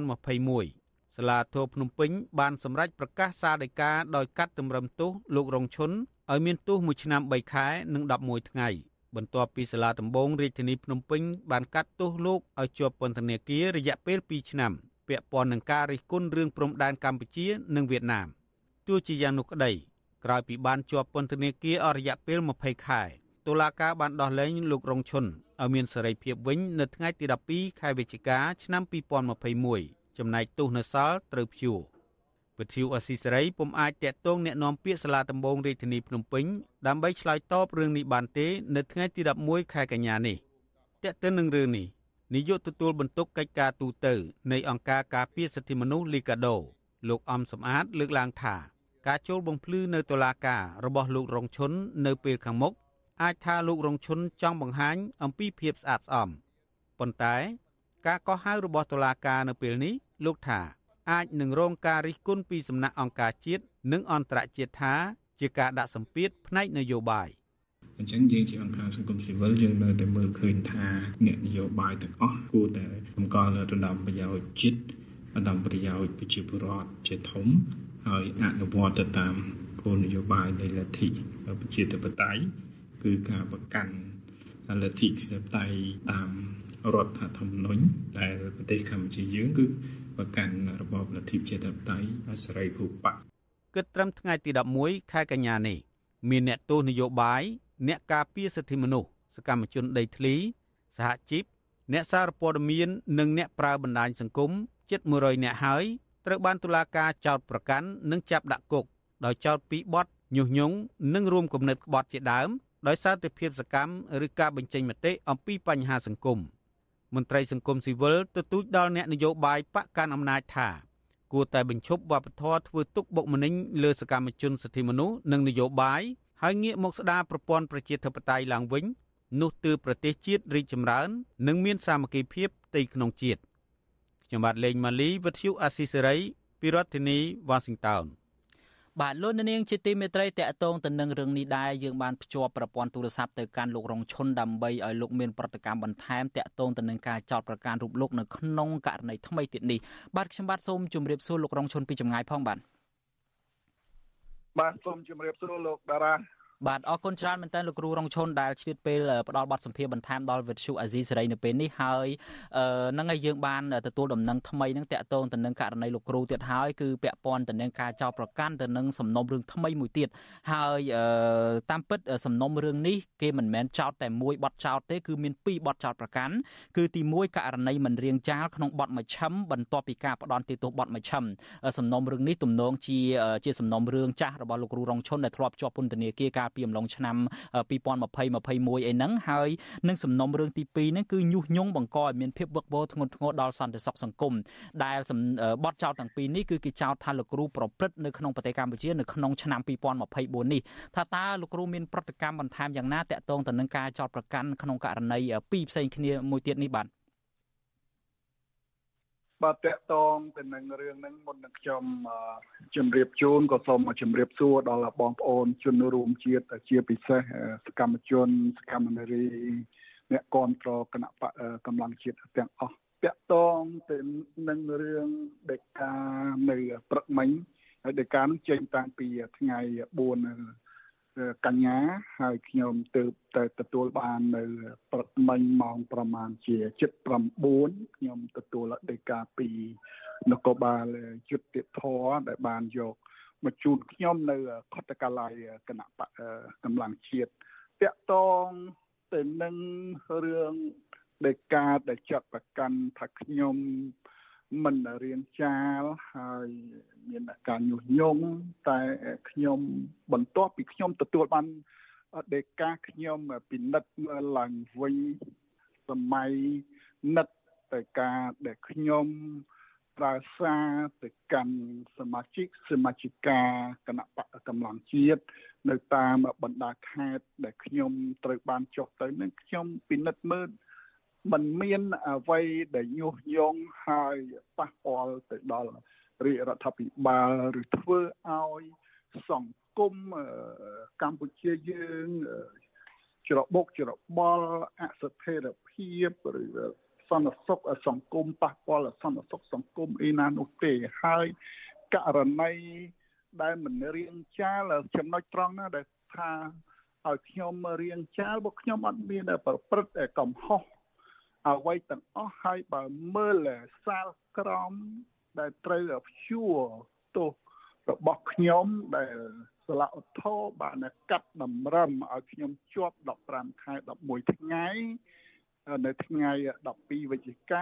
2021សាលាធរភ្នំពេញបានសម្រេចប្រកាសសាលដីកាដោយកាត់តម្រឹមទោសលោករងឈុនឲ្យមានទោស1ឆ្នាំ3ខែនិង11ថ្ងៃបន្ទាប់ពីសាលាដំបងរាជធានីភ្នំពេញបានកាត់ទោសលោកឲ្យជាប់ពន្ធនាគាររយៈពេល2ឆ្នាំពាក់ព័ន្ធនឹងការរិះគន់រឿងព្រំដែនកម្ពុជានិងវៀតណាមទោះជាយ៉ាងនោះក្តីក្រោយពីបានជាប់ពន្ធនាគារអស់រយៈពេល20ខែតុលាការបានដោះលែងលោករងឈុនឲ្យមានសេរីភាពវិញនៅថ្ងៃទី12ខែវិច្ឆិកាឆ្នាំ2021ចំណែកទោសនៅសល់ត្រូវព្យួរវិទ្យុអស៊ីសេរីពុំអាចតាក់ទងអ្នកនាំពាក្យសាលាដំបងរាជធានីភ្នំពេញដើម្បីឆ្លើយតបរឿងនេះបានទេនៅថ្ងៃទី11ខែកញ្ញានេះតាក់ទងនឹងរឿងនេះនាយកទទួលបន្ទុកកិច្ចការទូតនៃអង្គការការពារសិទ្ធិមនុស្សលីកាដូលោកអំសំអាតលើកឡើងថាការចូលបំភ្លឺនៅតុលាការរបស់លោករងឈុននៅពេលខាងមុខអាចថាលោករងឈុនចង់បង្ហាញអំពីភាពស្អាតស្អំប៉ុន្តែការកោះហៅរបស់តុលាការនៅពេលនេះលោកថាអាចនឹងរងការរិះគន់ពីសំណាក់អង្គការជាតិនិងអន្តរជាតិថាជាការដាក់សម្ពាធផ្នែកនយោបាយអញ្ចឹងយើងជាអង្គការសង្គមស៊ីវិលយើងនៅតែមើលឃើញថាអ្នកនយោបាយទាំងអស់គួរតែបង្កល់នៅដំណាំប្រយោជន៍ជាតិដំណាំប្រយោជន៍ប្រជាពលរដ្ឋជាធំហើយអនុវត្តទៅតាមគោលនយោបាយនៃលទ្ធិប្រជាធិបតេយ្យគឺការបង្កាន់លទ្ធិប្រជាធិបតេយ្យតាមរដ្ឋធម្មនុញ្ញដែលប្រទេសកម្ពុជាយើងគឺបង្កាន់របបលទ្ធិប្រជាធិបតេយ្យសេរីភូប៉ាគិតត្រឹមថ្ងៃទី11ខែកញ្ញានេះមានអ្នកទោសនយោបាយអ្នកការពារសិទ្ធិមនុស្សសកម្មជនដីធ្លីសហជីពអ្នកសារព័ត៌មាននិងអ្នកប្រើបណ្ដាញសង្គមជិត100នាក់ហើយត្រូវបានតុលាការចោទប្រកាន់និងចាប់ដាក់គុកដោយចោទពីបទញុះញង់និងរួមគំនិតក្បត់ជាដើមដោយសារតែភាពសកម្មឬការបញ្ចេញមតិអំពីបញ្ហាសង្គមមន្ត្រីសង្គមស៊ីវិលទទូចដល់អ្នកនយោបាយបកកាន់អំណាចថាគួរតែបញ្ឈប់វប្បធម៌ធ្វើទុកបុកម្នេញលើសកម្មជនសិទ្ធិមនុស្សនិងនយោបាយហើយងាកមកស្ដារប្រព័ន្ធប្រជាធិបតេយ្យឡើងវិញនោះទើបប្រទេសជាតិរីកចម្រើននិងមានសាមគ្គីភាពផ្ទៃក្នុងជាតិខ្ញុំបាទលេងម៉ាលីវិទ្យុអាស៊ីសេរីពីរដ្ឋធានីវ៉ាស៊ីនតោនបាទលោកនាងជាទីមេត្រីតកតងទៅនឹងរឿងនេះដែរយើងបានភ្ជាប់ប្រព័ន្ធទូរស័ព្ទទៅកាន់លោករងឈុនដើម្បីឲ្យលោកមានប្រតិកម្មបន្ថែមតកតងទៅនឹងការចោទប្រកាន់រូបលោកនៅក្នុងករណីថ្មីទៀតនេះបាទខ្ញុំបាទសូមជម្រាបសួរលោករងឈុនពីចម្ងាយផងបាទសូមជម្រាបសួរលោកតារាបាទអរគុណច្រើនមែនទែនលោកគ្រូរងឈុនដែលឆ្លៀតពេលផ្ដល់បទសម្ភាសន៍បន្ថែមដល់វិទ្យុអាស៊ីសេរីនៅពេលនេះហើយនឹងឲ្យយើងបានទទួលដំណឹងថ្មីនឹងតាក់ទងទៅនឹងករណីលោកគ្រូទៀតហើយគឺពាក់ព័ន្ធទៅនឹងការចោទប្រកាន់ទៅនឹងសំណុំរឿងថ្មីមួយទៀតហើយតាមពិតសំណុំរឿងនេះគេមិនមែនចោទតែមួយបទចោទទេគឺមាន2បទចោទប្រកាន់គឺទី1ករណីមិនរៀងចាលក្នុងបទមជ្ឈិមបន្ទាប់ពីការផ្ដន់ទោសបទមជ្ឈិមសំណុំរឿងនេះទំនងជាសំណុំរឿងចាស់របស់លោកគ្រូរងឈុនដែលធ្លាប់ជាប់ពន្ធនាគារកាលលពីអំឡុងឆ្នាំ2020-21អីហ្នឹងហើយនឹងសំណុំរឿងទី2ហ្នឹងគឺញុះញង់បង្កឲ្យមានភាពវឹកវរធ្ងន់ធ្ងរដល់សន្តិសុខសង្គមដែលបទចោទទាំងពីរនេះគឺគេចោទថាលោកគ្រូប្រព្រឹត្តនៅក្នុងប្រទេសកម្ពុជានៅក្នុងឆ្នាំ2024នេះថាតើលោកគ្រូមានប្រតិកម្មបន្ថែមយ៉ាងណាតាក់ទងទៅនឹងការចោទប្រកាន់ក្នុងករណីពីរផ្សេងគ្នាមួយទៀតនេះបាទតាក់ទងទៅនឹងរឿងហ្នឹងមុននឹងខ្ញុំជម្រាបជូនក៏សូមជម្រាបសួរដល់បងប្អូនជនរួមជាតិជាពិសេសសកម្មជនសកម្មនារីអ្នកគ្រប់គ្រងគណៈបកកម្លាំងជាតិទាំងអស់តាក់ទងទៅនឹងរឿងដេកានៅព្រឹកមិញហើយដេកានឹងចេញតាំងពីថ្ងៃ4កញ្ញាហើយខ្ញុំទើបតែទទួលបាននៅព្រឹកមិញម៉ោងប្រមាណជា 7:09 ខ្ញុំទទួលដេកាពីនគរបាលយុត្តិធម៌ដែលបានយកមកជូនខ្ញុំនៅខុទ្ទកាល័យគណៈបកកម្លាំងជាតិតាក់ទងទៅនឹងរឿងដេកាដែលចាត់ប្រកាន់ថាខ្ញុំមិនរៀនចាលហើយមានការញុះញង់តែខ្ញុំបន្ទាប់ពីខ្ញុំទទួលបានដេកាខ្ញុំពិនិត្យមើលឡើងវិញសម័យនិតទៅការដែលខ្ញុំប្រើសារទៅកាន់សមាជិកាគណៈបកកម្លាំងជាតិនៅតាមបណ្ដាខេត្តដែលខ្ញុំត្រូវបានចុះទៅនឹងខ្ញុំពិនិត្យមើលมันមានអ្វីដែលញុះញង់ហើយប៉ះពាល់ទៅដល់រាជរដ្ឋាភិបាលឬធ្វើឲ្យសង្គមកម្ពុជាយើងច្របូកច្របល់អស្ថិរភាពឬសន្តិសុខសង្គមប៉ះពាល់សន្តិសុខសង្គមអីណានោះទេហើយករណីដែលមិនរៀងចាលចំណុចត្រង់ណាដែលថាឲ្យខ្ញុំរៀងចាលបើខ្ញុំអត់មានប្រព្រឹត្តកំហុសអ្វីទាំងអស់ហើយបើមើលសាលក្រមដែលត្រូវព្យួរទោសរបស់ខ្ញុំដែលសាលាឧទ្ធរបានកាត់តម្រឹមឲ្យខ្ញុំជាប់15ខែ11ថ្ងៃនៅថ្ងៃ12វិច្ឆិកា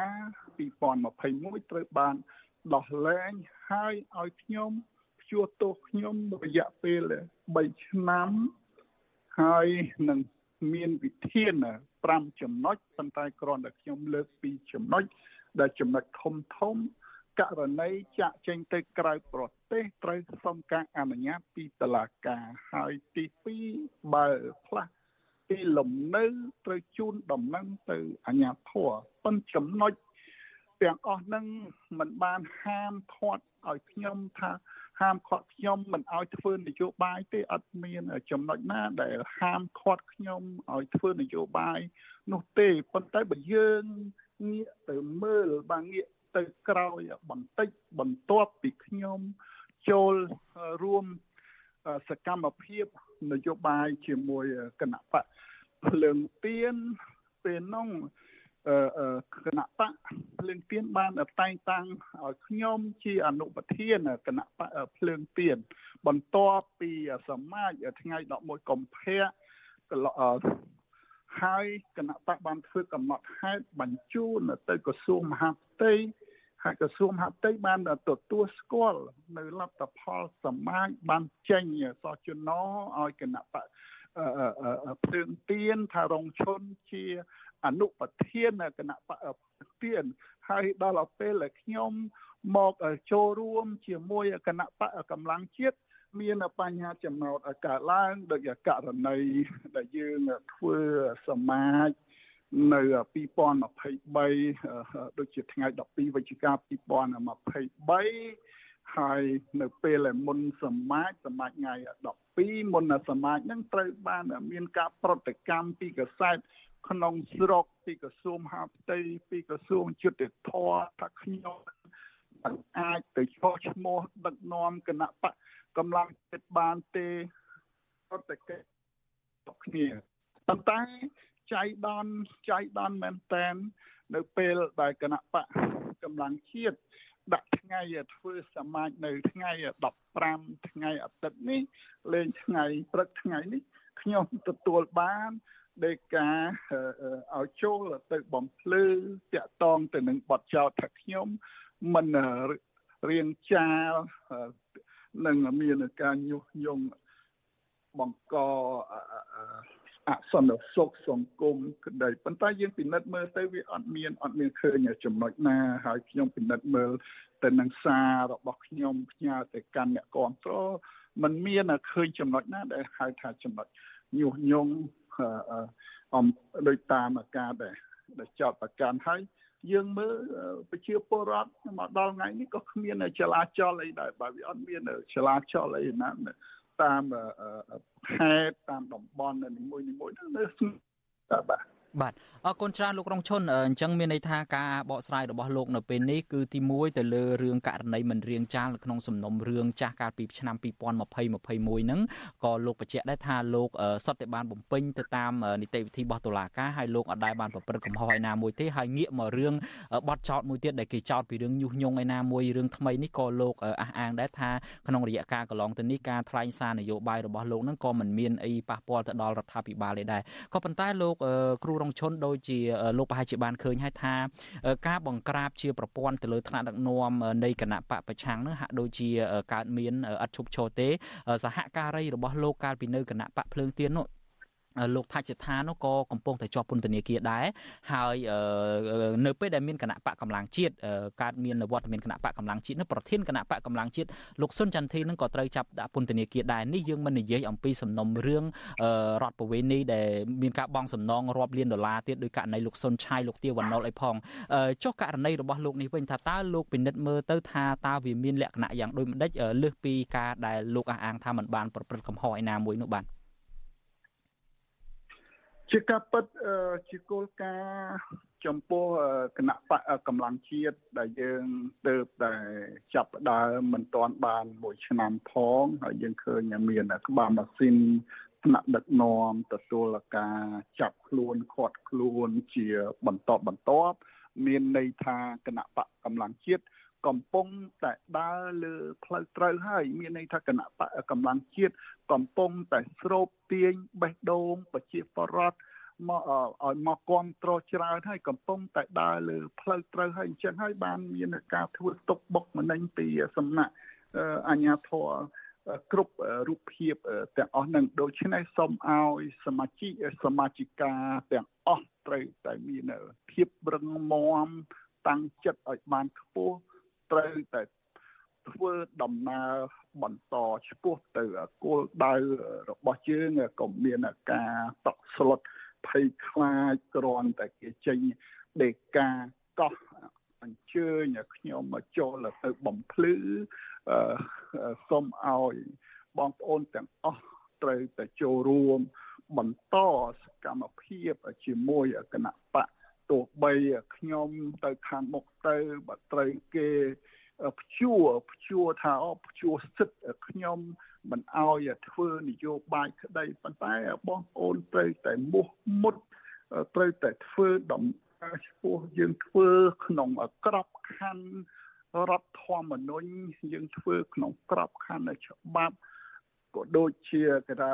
2021ត្រូវបានដោះលែងហើយឲ្យខ្ញុំព្យួរទោសខ្ញុំរយៈពេល3ឆ្នាំហើយនឹងមានវិធាន5ចំណុចប៉ុន្តែគ្រាន់តែខ្ញុំលើកពីចំណុចដែលចំណុចធំករណីចាក់ចេញទៅក្រៅប្រទេសត្រូវសុំការអនុញ្ញាតពីតុលាការហើយទី2បើផ្លាស់ទីលំនៅត្រូវជូនដំណឹងទៅអាជ្ញាធរប៉ុន្តែចំណុចទាំងអស់ហ្នឹងមិនបានហាមឃាត់ឲ្យខ្ញុំថាហាមឃាត់ខ្ញុំមិនឲ្យធ្វើនយោបាយទេអត់មានចំណុចណាដែលហាមឃាត់ខ្ញុំឲ្យធ្វើនយោបាយនោះទេប៉ុន្តែបើយើងងាកទៅមើលបានងាកទៅក្រោយបន្តិចបន្ទាប់ពីខ្ញុំចូលរួមសកម្មភាពនយោបាយជាមួយគណៈបកភ្លើងទៀនពេលនោះគណៈបកភ្លើងទៀនបានតែងតាំងឲ្យខ្ញុំជាអនុប្រធានគណៈបកភ្លើងទៀនបន្ទាប់ពីសមាជថ្ងៃ11កុម្ភៈហើយគណៈបកបានធ្វើកំណត់ហេតុបញ្ជូនទៅក្រសួងមហាផ្ទៃហើយក្រសួងមហាផ្ទៃបានទទួលស្គាល់នៅលទ្ធផលសមាជបានចេញសជនឲ្យគណៈបកភ្លើងទៀនថារងឈុនជាអនុប្រធានគណៈបកទៀនហើយដល់ពេលខ្ញុំមកចូលរួមជាមួយគណៈបកកម្លាំងជាតិមានបញ្ហាចំណោទកើតឡើងដោយករណីដែលយើងធ្វើសមាជនៅ2023ដូចជាថ្ងៃ12វិច្ឆិកា2023ហើយនៅពេលមុនសមាជថ្ងៃ12មុនសមាជហ្នឹងត្រូវបានមានការប្រតិកម្មពីកាសែតក្នុងស្រុកពីក្រសួងមហាផ្ទៃពីក្រសួងយុត្តិធម៌ថាខ្ញុំអាចទៅចោះឈ្មោះដឹកនាំគណៈបកកម្លាំងចិត្តបានទេប្រតិកម្មគ្នាប៉ុន្តែចៃដន្យមែនតែននៅពេលដែលគណៈបកកម្លាំងជាតិដាក់ថ្ងៃធ្វើសមាជនៅថ្ងៃ15ថ្ងៃអាទិត្យនេះលេងថ្ងៃព្រឹកថ្ងៃនេះខ្ញុំទទួលបានដេកាឲ្យចូលទៅបំភ្លឺតាក់ទងទៅនឹងបទចោទថាខ្ញុំមិនរៀងចាលនឹងមានការញុះញង់បង្កអសន្តិសុខសង្គមក្តីប៉ុន្តែយើងពិនិត្យមើលទៅវាអត់មានឃើញចំណុចណាហើយខ្ញុំពិនិត្យមើលទៅនឹងសាររបស់ខ្ញុំផ្ញើទៅកាន់អ្នកគាំទ្រมันមានឃើញចំណុចណាដែលហៅថាចំណុចញុះញង់ដោយតាមការដែលចោទប្រកាន់ហើយយើងមើលប្រជាពលរដ្ឋមកដល់ថ្ងៃនេះក៏គ្មានចលាចលអីដែរបើវាអត់មានចលាចលអីណាតាមខេត្តតាមតំបន់នីមួយៗហ្នឹងនៅបាទអរគុណច្រើនលោករងឈុនអញ្ចឹងមានន័យថាការបកស្រាយរបស់លោកនៅពេលនេះគឺទី1ទៅលើរឿងករណីមិនរៀងចាលនៅក្នុងសំណុំរឿងចាស់កាលពីឆ្នាំ2020-21ហ្នឹងក៏លោកបញ្ជាក់ដែរថាលោកសុទ្ធតែបានបំពេញទៅតាមនីតិវិធីរបស់តុលាការហើយលោកអត់ដែលបានប្រព្រឹត្តកំហុសឯណាមួយទេហើយងាកមករឿងបទចោទមួយទៀតដែលគេចោទពីរឿងញុះញង់ឯណាមួយរឿងថ្មីនេះក៏លោកអះអាងដែរថាក្នុងរយៈកាលកន្លងទៅនេះការថ្លែងសារនយោបាយរបស់លោកហ្នឹងក៏មិនមានអីប៉ះពាល់ទៅដល់រដ្ឋាភិបាលទេដែរក៏ប៉ុន្តែលោកគ្រូរងឈុនដូចជាលោកប្រហែលជាបានឃើញហើយថាការបង្ក្រាបជាប្រព័ន្ធទៅលើថ្នាក់ដឹកនាំនៃគណៈបកប្រឆាំងនោះហាក់ដូចជាកើតមានឥតឈប់ឈរទេសហការីរបស់លោកកាលពីនៅគណៈបកភ្លើងទៀននោះលោកថាច់សិដ្ឋានោះក៏កំពុងតែជាប់ពន្ធនាគារដែរហើយនៅពេលដែលមានគណៈបកកម្លាំងជាតិកើតមានវត្តមានគណៈបកកម្លាំងជាតិនោះប្រធានគណៈបកកម្លាំងជាតិលោកសុនចន្ទធីនឹងក៏ត្រូវចាប់ដាក់ពន្ធនាគារដែរនេះយើងមិននិយាយអំពីសំណុំរឿងរដ្ឋប្រវេណីដែលមានការបង់សំណងរាប់លានដុល្លារទៀតដោយករណីលោកសុនឆៃលោកទាវណ្ណុលអីផងចុះករណីរបស់លោកនេះវិញថាតើលោកពិនិត្យមើលទៅថាតើវាមានលក្ខណៈយ៉ាងដូចម្ដេចលើសពីការដែលលោកអះអាងថាមិនបានប្រព្រឹត្តកំហុសឯណាមួយនោះបាទជាការពិតជាគោលការណ៍ចំពោះគណៈបកកម្លាំងជាតិដែលយើងទើបតែចាប់ផ្ដើមមិនទាន់បាន1ឆ្នាំផងហើយយើងឃើញមានក្បាលម៉ាស៊ីនថ្នាក់ដឹកនាំទទួលការចាប់ខ្លួនឃាត់ខ្លួនជាបន្តបន្ទាប់មានន័យថាគណៈបកកម្លាំងជាតិកំពុងតែដើរលើផ្លូវត្រូវហើយមានន័យថាគណៈបកកម្លាំងជាតិកំពុងតែស្រូបទាញបេះដូងប្រជាពលរដ្ឋមកឲ្យមកគ្រប់គ្រងច្រើនហើយកំពុងតែដើរលើផ្លូវត្រូវហើយអញ្ចឹងហើយបានមានការធ្វើទុកបុកម្នេញពីសំណាក់អាជ្ញាធរគ្រប់រូបភាពទាំងអស់នឹងដូច្នេះសូមឲ្យសមាជិកាទាំងអស់ត្រូវតែមានភាពរឹងមាំតាំងចិត្តឲ្យបានខ្ពស់ត្រូវតែធ្វើដំណើរបន្តឆ្ពោះទៅគោលដៅរបស់យើងកុំមានការតក់ស្លុតភ័យខ្លាចគ្រាន់តែគេចេញដេកាកោះអញ្ជើញខ្ញុំមកចូលទៅបំភ្លឺសូមឲ្យបងប្អូនទាំងអស់ត្រូវតែចូលរួមបន្តសកម្មភាពជាមួយគណៈបកទោះបីខ្ញុំទៅខាងមុខទៅបើត្រូវគេព្យួរថាព្យួរសិទ្ធិខ្ញុំមិនអោយធ្វើនយោបាយក្តីប៉ុន្តែបងប្អូនត្រូវតែមុខមុតត្រូវតែធ្វើដំណើរឆ្ពោះយើងធ្វើក្នុងក្របខ័ណ្ឌរដ្ឋធម្មនុញ្ញយើងធ្វើក្នុងក្របខ័ណ្ឌច្បាប់ក៏ដូចជាគេថា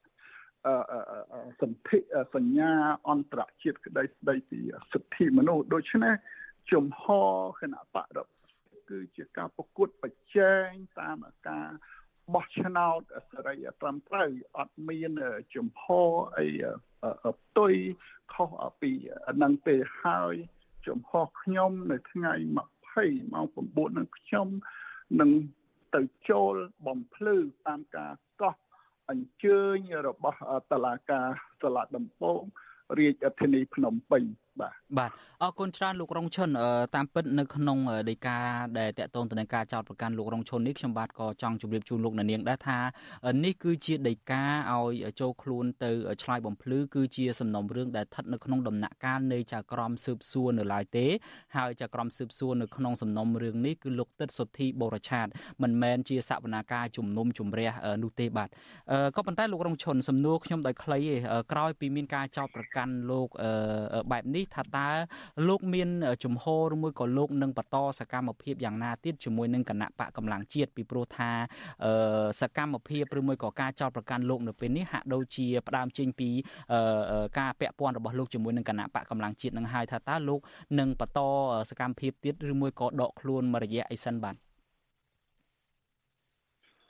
សន្ធិសញ្ញាអន្តរជាតិក្តីស្តីពីសិទ្ធិមនុស្សដូច្នេះជំហរគណៈបកគឺជាការប្រកួតប្រជែងតាមការបោះឆ្នោតសេរីត្រឹមត្រូវអត់មានជំហរអីផ្ទុយខុសពីនឹងទេហើយជំហរខ្ញុំនៅថ្ងៃ20ម៉ោង9នឹងខ្ញុំនឹងទៅចូលបំភ្លឺតាមការកោះអញ្ជើញរបស់តុលាការសាលាដំបងរាជធានីភ្នំពេញបាទអរគុណច្រើនលោករងឈុនតាមពិតនៅក្នុងដីកាដែលតាក់ទងទៅនឹងការចោទប្រកាន់លោករងឈុននេះខ្ញុំបាទក៏ចង់ជម្រាបជូនលោកអ្នកនាងដែរថានេះគឺជាដីកាឲ្យចូលខ្លួនទៅឆ្លើយបំភ្លឺគឺជាសំណុំរឿងដែលស្ថិតនៅក្នុងដំណាក់កាលនៃចៅក្រមស៊ើបសួរនៅឡើយទេហើយចៅក្រមស៊ើបសួរនៅក្នុងសំណុំរឿងនេះគឺលោកទិតសុធីបូរឆាតមិនមែនជាសវនាការជំនុំជម្រះនោះទេបាទក៏ប៉ុន្តែលោករងឈុនសំណួរខ្ញុំដោយខ្លីក្រោយពីមានការចោទប្រកាន់លោកបែបនេះថាតើលោកមានជំហរឬមួយក៏លោកនឹងបន្តសកម្មភាពយ៉ាងណាទៀតជាមួយនឹងគណៈបកកម្លាំងជាតិពីព្រោះថាសកម្មភាពឬមួយក៏ការចោទប្រកាន់លោកនៅពេលនេះហាក់ដូចជាផ្ដើមចេញពីការពាក់ព័ន្ធរបស់លោកជាមួយនឹងគណៈបកកម្លាំងជាតិនឹងហើយថាតើលោកនឹងបន្តសកម្មភាពទៀតឬមួយក៏ដកខ្លួនមួយរយៈអីសិនបាទ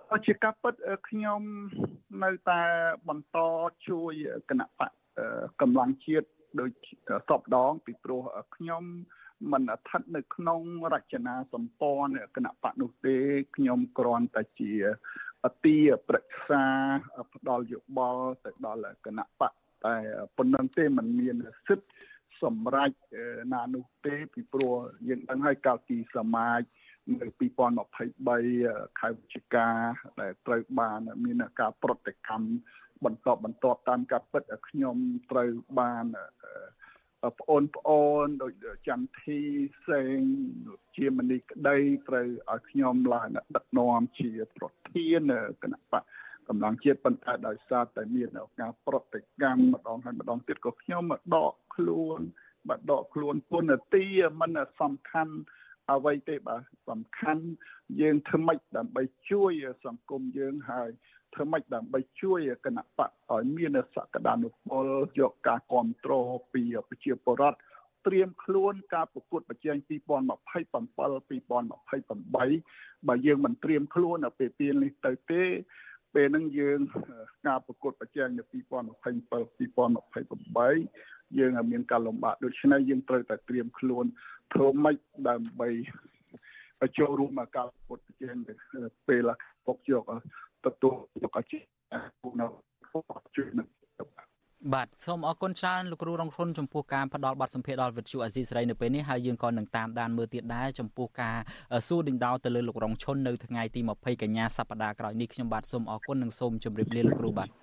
ជាការពិតខ្ញុំនៅតែបន្តជួយគណៈបកកម្លាំងជាតិដោយសពដងពីព្រោះខ្ញុំមិនស្ថិតនៅក្នុងរចនាសម្ព័ន្ធគណៈបកនោះទេខ្ញុំគ្រាន់តែជាអទីប្រឹក្សាផ្ដល់យោបល់ទៅដល់គណៈបកតែប៉ុណ្ណឹងទេมันមានសិទ្ធិសម្រេចណានោះទេពីព្រោះយើងដឹងហើយកាលពីសមាជនៅ2023ខែវិច្ឆិកាដែលត្រូវបានមានការប្រតិកម្មបន្តតាមការពិតខ្ញុំត្រូវបានប្អូនដូចចន្ទធីសេងជាមនីក្តីត្រូវឲ្យខ្ញុំឡើងដឹកនាំជាប្រធានគណៈបកកម្លាំងជាតិប៉ុន្តែដោយសារតែមានការប្រតិកម្មម្ដងហើយម្ដងទៀតក៏ខ្ញុំដកខ្លួនពុនទីមិនសំខាន់អ្វីទេបាទសំខាន់យើងធ្វើម៉េចដើម្បីជួយសង្គមយើងហើយធ្វើម៉េចដើម្បីជួយគណៈបកឲ្យមានសក្តានុពលយកការគ្រប់គ្រងពីប្រជាពលរដ្ឋត្រៀមខ្លួនការប្រកួតប្រជែង2027 2028បើយើងមិនត្រៀមខ្លួននៅពេលនេះទៅទេពេលហ្នឹងយើងការប្រកួតប្រជែងនៅ2027 2028យើងមានការលំបាកដូច្នេះយើងត្រូវតែត្រៀមខ្លួនធ្វើម៉េចដើម្បីចូលរួមមកការប្រកួតប្រជែងពេលពុកយកទទួលយកជានៅជួយនឹងបាទសូមអរគុណច្រើនលោកគ្រូរងធនចំពោះការផ្ដល់បទសម្ភាសន៍ដល់វិទ្យុអាស៊ីសេរីនៅពេលនេះហើយយើងក៏នឹងតាមដានមើលទៀតដែរចំពោះការសួរដេញដោលទៅលើលោករងឈុននៅថ្ងៃទី20កញ្ញាសប្តាហ៍ក្រោយនេះខ្ញុំបាទសូមអរគុណនិងសូមជម្រាបលាលោកគ្រូបាទ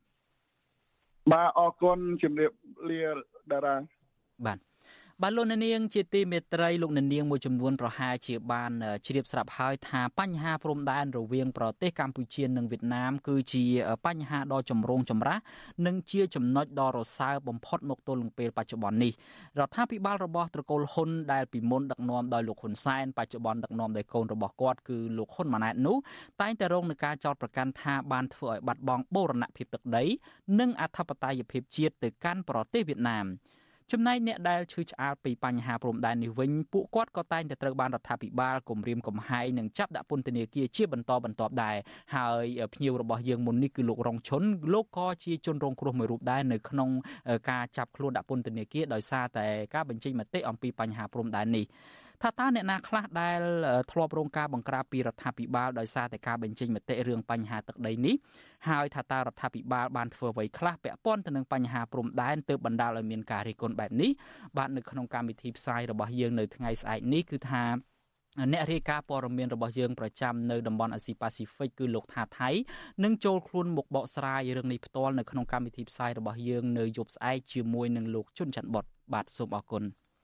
អរគុណជម្រាបលាតារាបាទលោកនាងជាទីមេត្រីលោកនាងមួយចំនួនប្រហែលជាបានជ្រាបស្រាប់ហើយថាបញ្ហាព្រំដែនរវាងប្រទេសកម្ពុជានិងវៀតណាមគឺជាបញ្ហាដ៏ចម្រូងចម្រាសនិងជាចំណុចដ៏រសើបបំផុតមកទល់នឹងពេលបច្ចុប្បន្ននេះរដ្ឋាភិបាលរបស់ត្រកូលហ៊ុនដែលពីមុនដឹកនាំដោយលោកហ៊ុនសែនបច្ចុប្បន្នដឹកនាំដោយកូនរបស់គាត់គឺលោកហ៊ុនម៉ាណែតនោះតែងតែរងនឹងការចោទប្រកាន់ថាបានធ្វើឲ្យបាត់បង់បូរណភាពទឹកដីនិងអធិបតេយ្យភាពជាតិទៅកាន់ប្រទេសវៀតណាមចំណែកអ្នកដែលឈឺឆ្អាលពីបញ្ហាព្រំដែននេះវិញពួកគាត់ក៏តែងតែត្រូវបានរដ្ឋាភិបាលគំរាមកំហែងនិងចាប់ដាក់ពន្ធនាគារជាបន្តបន្ទាប់ដែរហើយភ្ញៀវរបស់យើងមុននេះគឺលោករងឈុនលោកក៏ជាជនរងគ្រោះមួយរូបដែរនៅក្នុងការចាប់ខ្លួនដាក់ពន្ធនាគារដោយសារតែការបញ្ចេញមតិអំពីបញ្ហាព្រំដែននេះថាតើអ្នកណាខ្លះដែលធ្លាប់រងការបង្ក្រាបពីរដ្ឋាភិបាលដោយសារតែការបញ្ចេញមតិរឿងបញ្ហាទឹកដីនេះហើយថាតើរដ្ឋាភិបាលបានធ្វើអ្វីខ្លះពាក់ព័ន្ធទៅនឹងបញ្ហាព្រំដែនទើបបណ្ដាលឲ្យមានការរិះគន់បែបនេះបាទនៅក្នុងកម្មវិធីផ្សាយរបស់យើងនៅថ្ងៃស្អែកនេះគឺថាអ្នករាយការណ៍ព័ត៌មានរបស់យើងប្រចាំនៅតំបន់អាស៊ីប៉ាស៊ីហ្វិកគឺលោកថាថៃនឹងចូលខ្លួនមកបកស្រាយរឿងនេះផ្ទាល់នៅក្នុងកម្មវិធីផ្សាយរបស់យើងនៅយប់ស្អែកជាមួយនឹងលោកជុនច័ន្ទបុតបាទសូមអរគុណ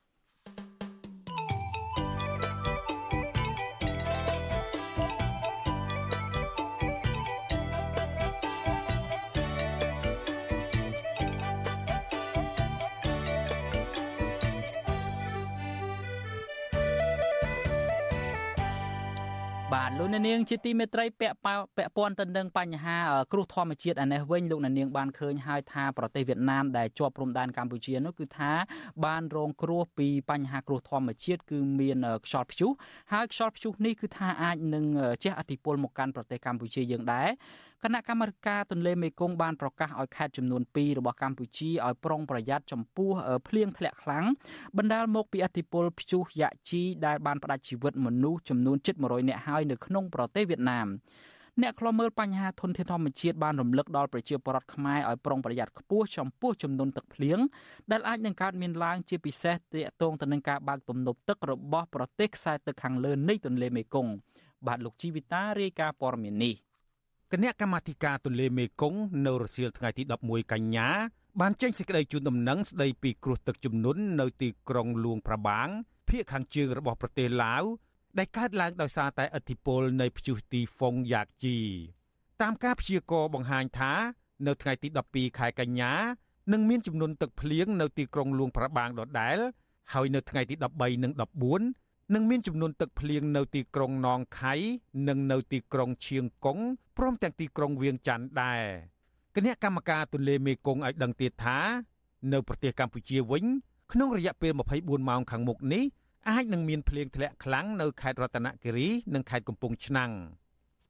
បាទលោកនាងជាទីមេត្រីពាក់ព័ន្ធទៅនឹងបញ្ហាគ្រោះធម្មជាតិអានេះវិញលោកនាងបានឃើញហើយថាប្រទេសវៀតណាមដែលជាប់ព្រំដែនកម្ពុជានោះគឺថាបានរងគ្រោះពីបញ្ហាគ្រោះធម្មជាតិគឺមានខ្យល់ព្យុះហើយខ្យល់ព្យុះនេះគឺថាអាចនឹងជះឥទ្ធិពលមកកាន់ប្រទេសកម្ពុជាយើងដែរគណៈកម្មការទន្លេមេគង្គបានប្រកាសឲ្យខេត្តចំនួន2របស់កម្ពុជាឲ្យប្រុងប្រយ័ត្នចំពោះភ្លៀងធ្លាក់ខ្លាំងបណ្ដាលមកពីឥទ្ធិពលព្យុះយ៉ាក់ជីដែលបានផ្តាច់ជីវិតមនុស្សចំនួនជិត100នាក់ហើយនៅក្នុងប្រទេសវៀតណាមអ្នកខ្លមើលបញ្ហាធនធានធម្មជាតិបានរំលឹកដល់ប្រជាពលរដ្ឋខ្មែរឲ្យប្រុងប្រយ័ត្នខ្ពស់ចំពោះចំនួនទឹកភ្លៀងដែលអាចនឹងកើតមានឡើងជាពិសេសទាក់ទងទៅនឹងការបើកទំនប់ទឹករបស់ប្រទេសខ្សែទឹកខាងលើនៃទន្លេមេគង្គបាទលោកជីវិតារាយការណ៍ព័ត៌មាននេះគណៈកម្មាធិការទន្លេមេគង្គនៅរសៀលថ្ងៃទី11កញ្ញាបានចេញសេចក្តីជូនដំណឹងស្តីពីគ្រោះទឹកជំនន់នៅទីក្រុងលួងប្របាងភាគខាងជើងរបស់ប្រទេសឡាវដែលកើតឡើងដោយសារតែឥទ្ធិពលនៃព្យុះទីហ្វុងយ៉ាកជីតាមការព្យាករណ៍បង្ហាញថានៅថ្ងៃទី12ខែកញ្ញានឹងមានចំនួនទឹកភ្លៀងនៅទីក្រុងលួងប្របាងដដែលហើយនៅថ្ងៃទី13និង14នឹងមានចំនួនទឹកភ្លៀងនៅទីក្រុងនងខៃនិងនៅទីក្រុងឈៀងកុងព្រមទាំងទីក្រុងវៀងច័ន្ទដែរគណៈកម្មការទន្លេមេគង្គឲ្យដឹងទៀតថានៅប្រទេសកម្ពុជាវិញក្នុងរយៈពេល24ម៉ោងខាងមុខនេះអាចនឹងមានភ្លៀងធ្លាក់ខ្លាំងនៅខេត្តរតនគិរីនិងខេត្តកំពង់ឆ្នាំង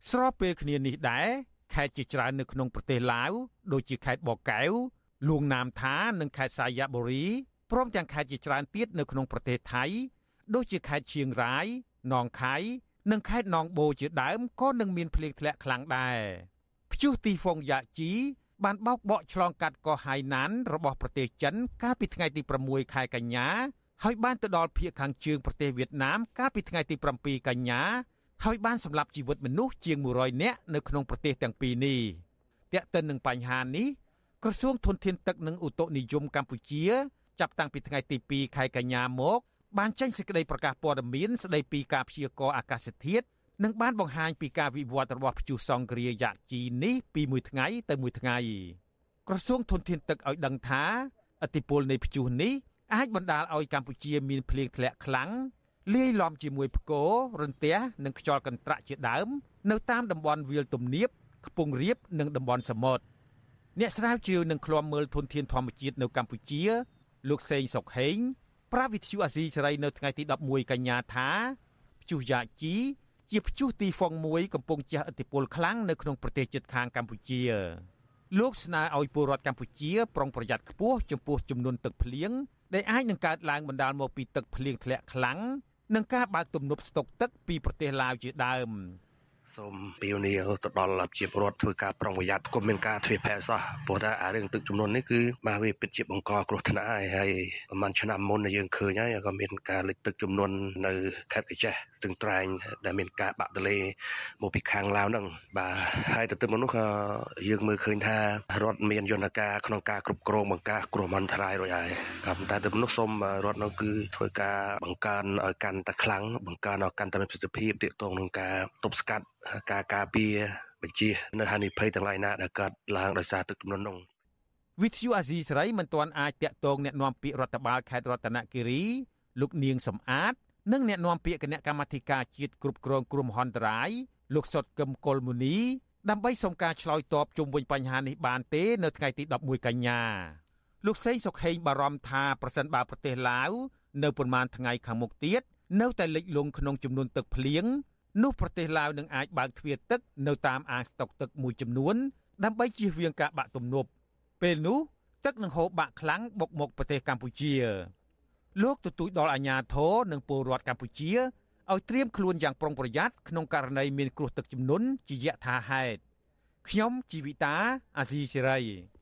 ស្របពេលគ្នានេះដែរខេត្តជាច្រើននៅក្នុងប្រទេសឡាវដូចជាខេត្តបរកែវលួងណាមថានិងខេត្តសាយបុរីព្រមទាំងខេត្តជាច្រើនទៀតនៅក្នុងប្រទេសថៃដូចជាខេត្តឈៀងរ៉ាយនងខៃនិងខេត្តនងបូជាដើមក៏នឹងមានភ្លៀងធ្លាក់ខ្លាំងដែរព្យុះទីហ្វុងយ៉ាជីបានបោកបក់ឆ្លងកាត់កោះហៃណានរបស់ប្រទេសចិនកាលពីថ្ងៃទី6ខែកញ្ញាហើយបានទៅដល់ភាគខាងជើងប្រទេសវៀតណាមកាលពីថ្ងៃទី7កញ្ញាហើយបានសម្លាប់ជីវិតមនុស្សជាង100នាក់នៅក្នុងប្រទេសទាំងពីរនេះទាក់ទិននឹងបញ្ហានេះក្រសួងធនធានទឹកនិងឧតុនិយមកម្ពុជាចាប់តាំងពីថ្ងៃទី2ខែកញ្ញាមកបានចេញសេចក្តីប្រកាសព័ត៌មានស្តីពីការព្យាករណ៍អាកាសធាតុនិងបានបង្ហាញពីការវិវត្តរបស់ព្យុះសង្គ្រាយ៉ាជីនេះពីមួយថ្ងៃទៅមួយថ្ងៃក្រសួងធនធានទឹកឲ្យដឹងថាឥទ្ធិពលនៃព្យុះនេះអាចបណ្ដាលឲ្យកម្ពុជាមានភ្លៀងធ្លាក់ខ្លាំងលាយឡំជាមួយផ្គររន្ទះនិងខ្យល់កន្ត្រាក់ជាដើមនៅតាមតំបន់វាលទំនាបខ្ពង់រាបនិងតំបន់សមុទ្រអ្នកស្រាវជ្រាវនឹងឃ្លាំមើលធនធានធម្មជាតិនៅកម្ពុជាលោកសេងសុកហេងប្រាប់វិទ្យុអាស៊ីសេរីនៅថ្ងៃទី11កញ្ញាថាព្យុះយ៉ាជីជាព្យុះទីហ្វុងមួយកំពុងជះឥទ្ធិពលខ្លាំងនៅក្នុងប្រទេសជិតខាងកម្ពុជាលោកស្នើឲ្យពលរដ្ឋកម្ពុជាប្រុងប្រយ័ត្នខ្ពស់ចំពោះចំនួនទឹកភ្លៀងដែលអាចនឹងកើតឡើងបណ្ដាលមកពីទឹកភ្លៀងធ្លាក់ខ្លាំងនិងការបើកទំនប់ស្តុកទឹកពីប្រទេសឡាវជាដើមសូមពីវនីទៅដល់ប្រជាពលរដ្ឋធ្វើការប្រុងប្រយ័ត្នកុំមានការធ្វេសប្រហែសសោះព្រោះថារឿងទឹកជំនន់នេះគឺមកវាពិតជាបង្កគ្រោះថ្នាក់ហើយប្រហែលឆ្នាំមុនយើងឃើញហើយក៏មានការលិចទឹកជំនន់នៅខេត្តកញ្ចេះស្ទឹងត្រែងដែលមានការបាក់ទន្លេមកពីខាងឡាវហ្នឹងបាទហើយទៅនោះក៏យើងមើលឃើញថារដ្ឋមានយន្តការក្នុងការគ្រប់គ្រងបង្ការគ្រោះមហន្តរាយរួចហើយក៏ប៉ុន្តែទៅនោះសូមរដ្ឋនោះគឺធ្វើការបង្កើនឲ្យកាន់តែខ្លាំងបង្កើនឲ្យកាន់តែមានប្រសិទ្ធភាពទាក់ទងនឹងការទប់ស្កាត់ការពារបញ្ជានៅហានិភ័យទាំងឡាយណាដែលកើតឡើងដោយសារទឹកជំនន់នោះវិទ្យុអាស៊ីសេរីមិនទាន់អាចតាក់ទងអ្នកនាំពាក្យរដ្ឋបាលខេត្តរតនគិរីលោកនាងសំអាតនិងអ្នកនាំពាក្យគណៈកម្មាធិការជាតិគ្រប់គ្រងគ្រោះមហន្តរាយលោកសុតកឹមកុលមុនីដើម្បីសុំការឆ្លើយតបជុំវិញបញ្ហានេះបានទេនៅថ្ងៃទី11កញ្ញាលោកសេងសុខហេងបារម្ភថាប្រសិនបើប្រទេសឡាវនៅប្រមាណថ្ងៃខាងមុខទៀតនៅតែលិចលង់ក្នុងចំនួនទឹកភ្លៀងនោះប្រទេសឡាវនឹងអាចបើកទ្វារទឹកនៅតាមអាងស្តុកទឹកមួយចំនួនដើម្បីជៀសវាងការបាក់ទំនប់ពេលនោះទឹកនឹងហូរបាក់ខ្លាំងបុកមកប្រទេសកម្ពុជាលោកទទូចដល់អាជ្ញាធរនិងពលរដ្ឋកម្ពុជាឲ្យត្រៀមខ្លួនយ៉ាងប្រុងប្រយ័ត្នក្នុងករណីមានគ្រោះទឹកជំនន់ជាយថាហេតុខ្ញុំជីវិតាអាស៊ីសេរី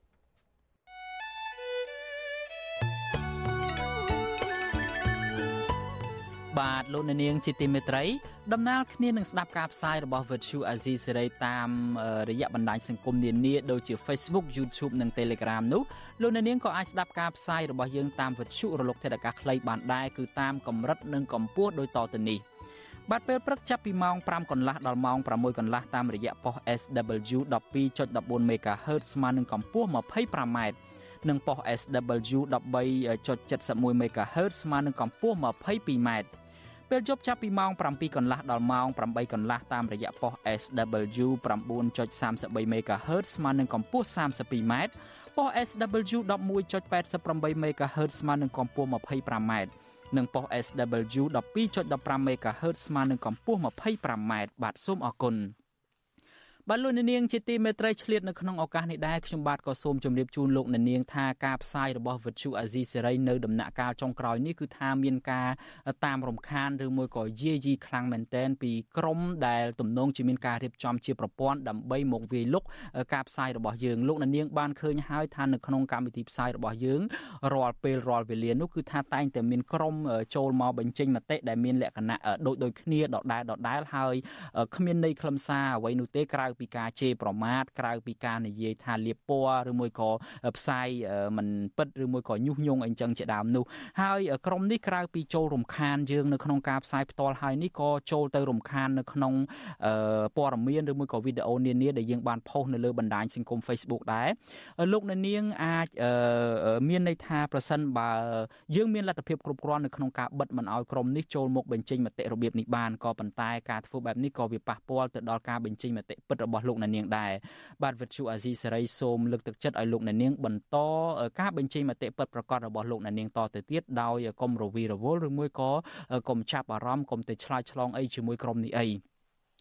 បាទលោកនាងជាទីមេត្រីដំណើរគ្នានឹងស្ដាប់ការផ្សាយរបស់ Virtual Asia Series តាមរយៈបណ្ដាញសង្គមនានាដូចជា Facebook, YouTube និង Telegram នោះលោកនាងក៏អាចស្ដាប់ការផ្សាយរបស់យើងតាម Virtual រលកធាតុអាកាសខ្លីបានដែរគឺតាមកម្រិតនិងកម្ពស់ដូចតទៅនេះបាទពេលព្រឹកចាប់ពីម៉ោង 5 កន្លះដល់ម៉ោង 6 កន្លះតាមរយៈប៉ុស SW 12.14 MHz ស្មើនឹងកម្ពស់ 25m និងប៉ុស SW 13.71 MHz ស្មើនឹងកម្ពស់ 22mពេលយប់ចាប់ពីម៉ោង 7 កន្លះដល់ម៉ោង 8 កន្លះតាមរយៈប៉ុស SW 9.33 MHz ស្មើនឹងកម្ពស់ 32m ប៉ុស SW 11.88 MHz ស្មើនឹងកម្ពស់ 25m និងប៉ុស SW 12.15 MHz ស្មើនឹងកម្ពស់ 25m បាទសូមអរគុណបាទលោកនាងជាទីមេត្រីឆ្លៀតនៅក្នុងឱកាសនេះដែរខ្ញុំបាទក៏សូមជម្រាបជូនលោកនាងថាការផ្សាយរបស់ Virtual Asia Series នៅដំណាក់កាលចុងក្រោយនេះគឺថាមានការតាមរំខានឬមួយក៏យាយីខ្លាំងមែនទែនពីក្រុមដែលទំនងជាមានការរៀបចំជាប្រព័ន្ធដើម្បីមកវាយលុកការផ្សាយរបស់យើងលោកនាងបានឃើញហើយថានៅក្នុងកម្មវិធីផ្សាយរបស់យើងរាល់ពេលរាល់វេលានោះគឺថាតែងតែមានក្រុមចូលមកបញ្ចេញមតិដែលមានលក្ខណៈដូចគ្នាដដែលហើយគ្មានន័យខ្លឹមសារអ្វីនោះទេក្រៅពីការជេរប្រមាថក្រៅពីការនិយាយថាលៀបពណ៌ឬមួយក៏ផ្សាយមិនពិតឬមួយក៏ញុះញង់អីចឹងជាដើមនោះហើយក្រុមនេះក្រៅពីចូលរំខានយើងនៅក្នុងការផ្សាយផ្ទាល់ហើយនេះក៏ចូលទៅរំខាននៅក្នុងព័ត៌មានឬមួយក៏វីដេអូនានាដែលយើងបានផុសនៅលើបណ្ដាញសង្គម Facebook ដែរលោកអ្នកនាងអាចមានន័យថាប្រសិនបើយើងមានលទ្ធភាពគ្រប់គ្រាន់នៅក្នុងការបិទមិនឲ្យក្រុមនេះចូលមកបញ្ចេញមតិរបៀបនេះបានក៏ប៉ុន្តែការធ្វើបែបនេះក៏វាប៉ះពាល់ទៅដល់ការបញ្ចេញមតិពិតរបស់លោកអ្នកនាងដែរបាទ Virtual Asia Series សូមលើកទឹកចិត្តឲ្យលោកអ្នកនាងបន្តការបញ្ចេញមតិពិតប្រាកដរបស់លោកអ្នកនាងតទៅទៀតដោយកុំរវីរវល់ឬមួយក៏កុំចាប់អារម្មណ៍កុំទៅឆ្លើយឆ្លងអីជាមួយក្រុមនេះអី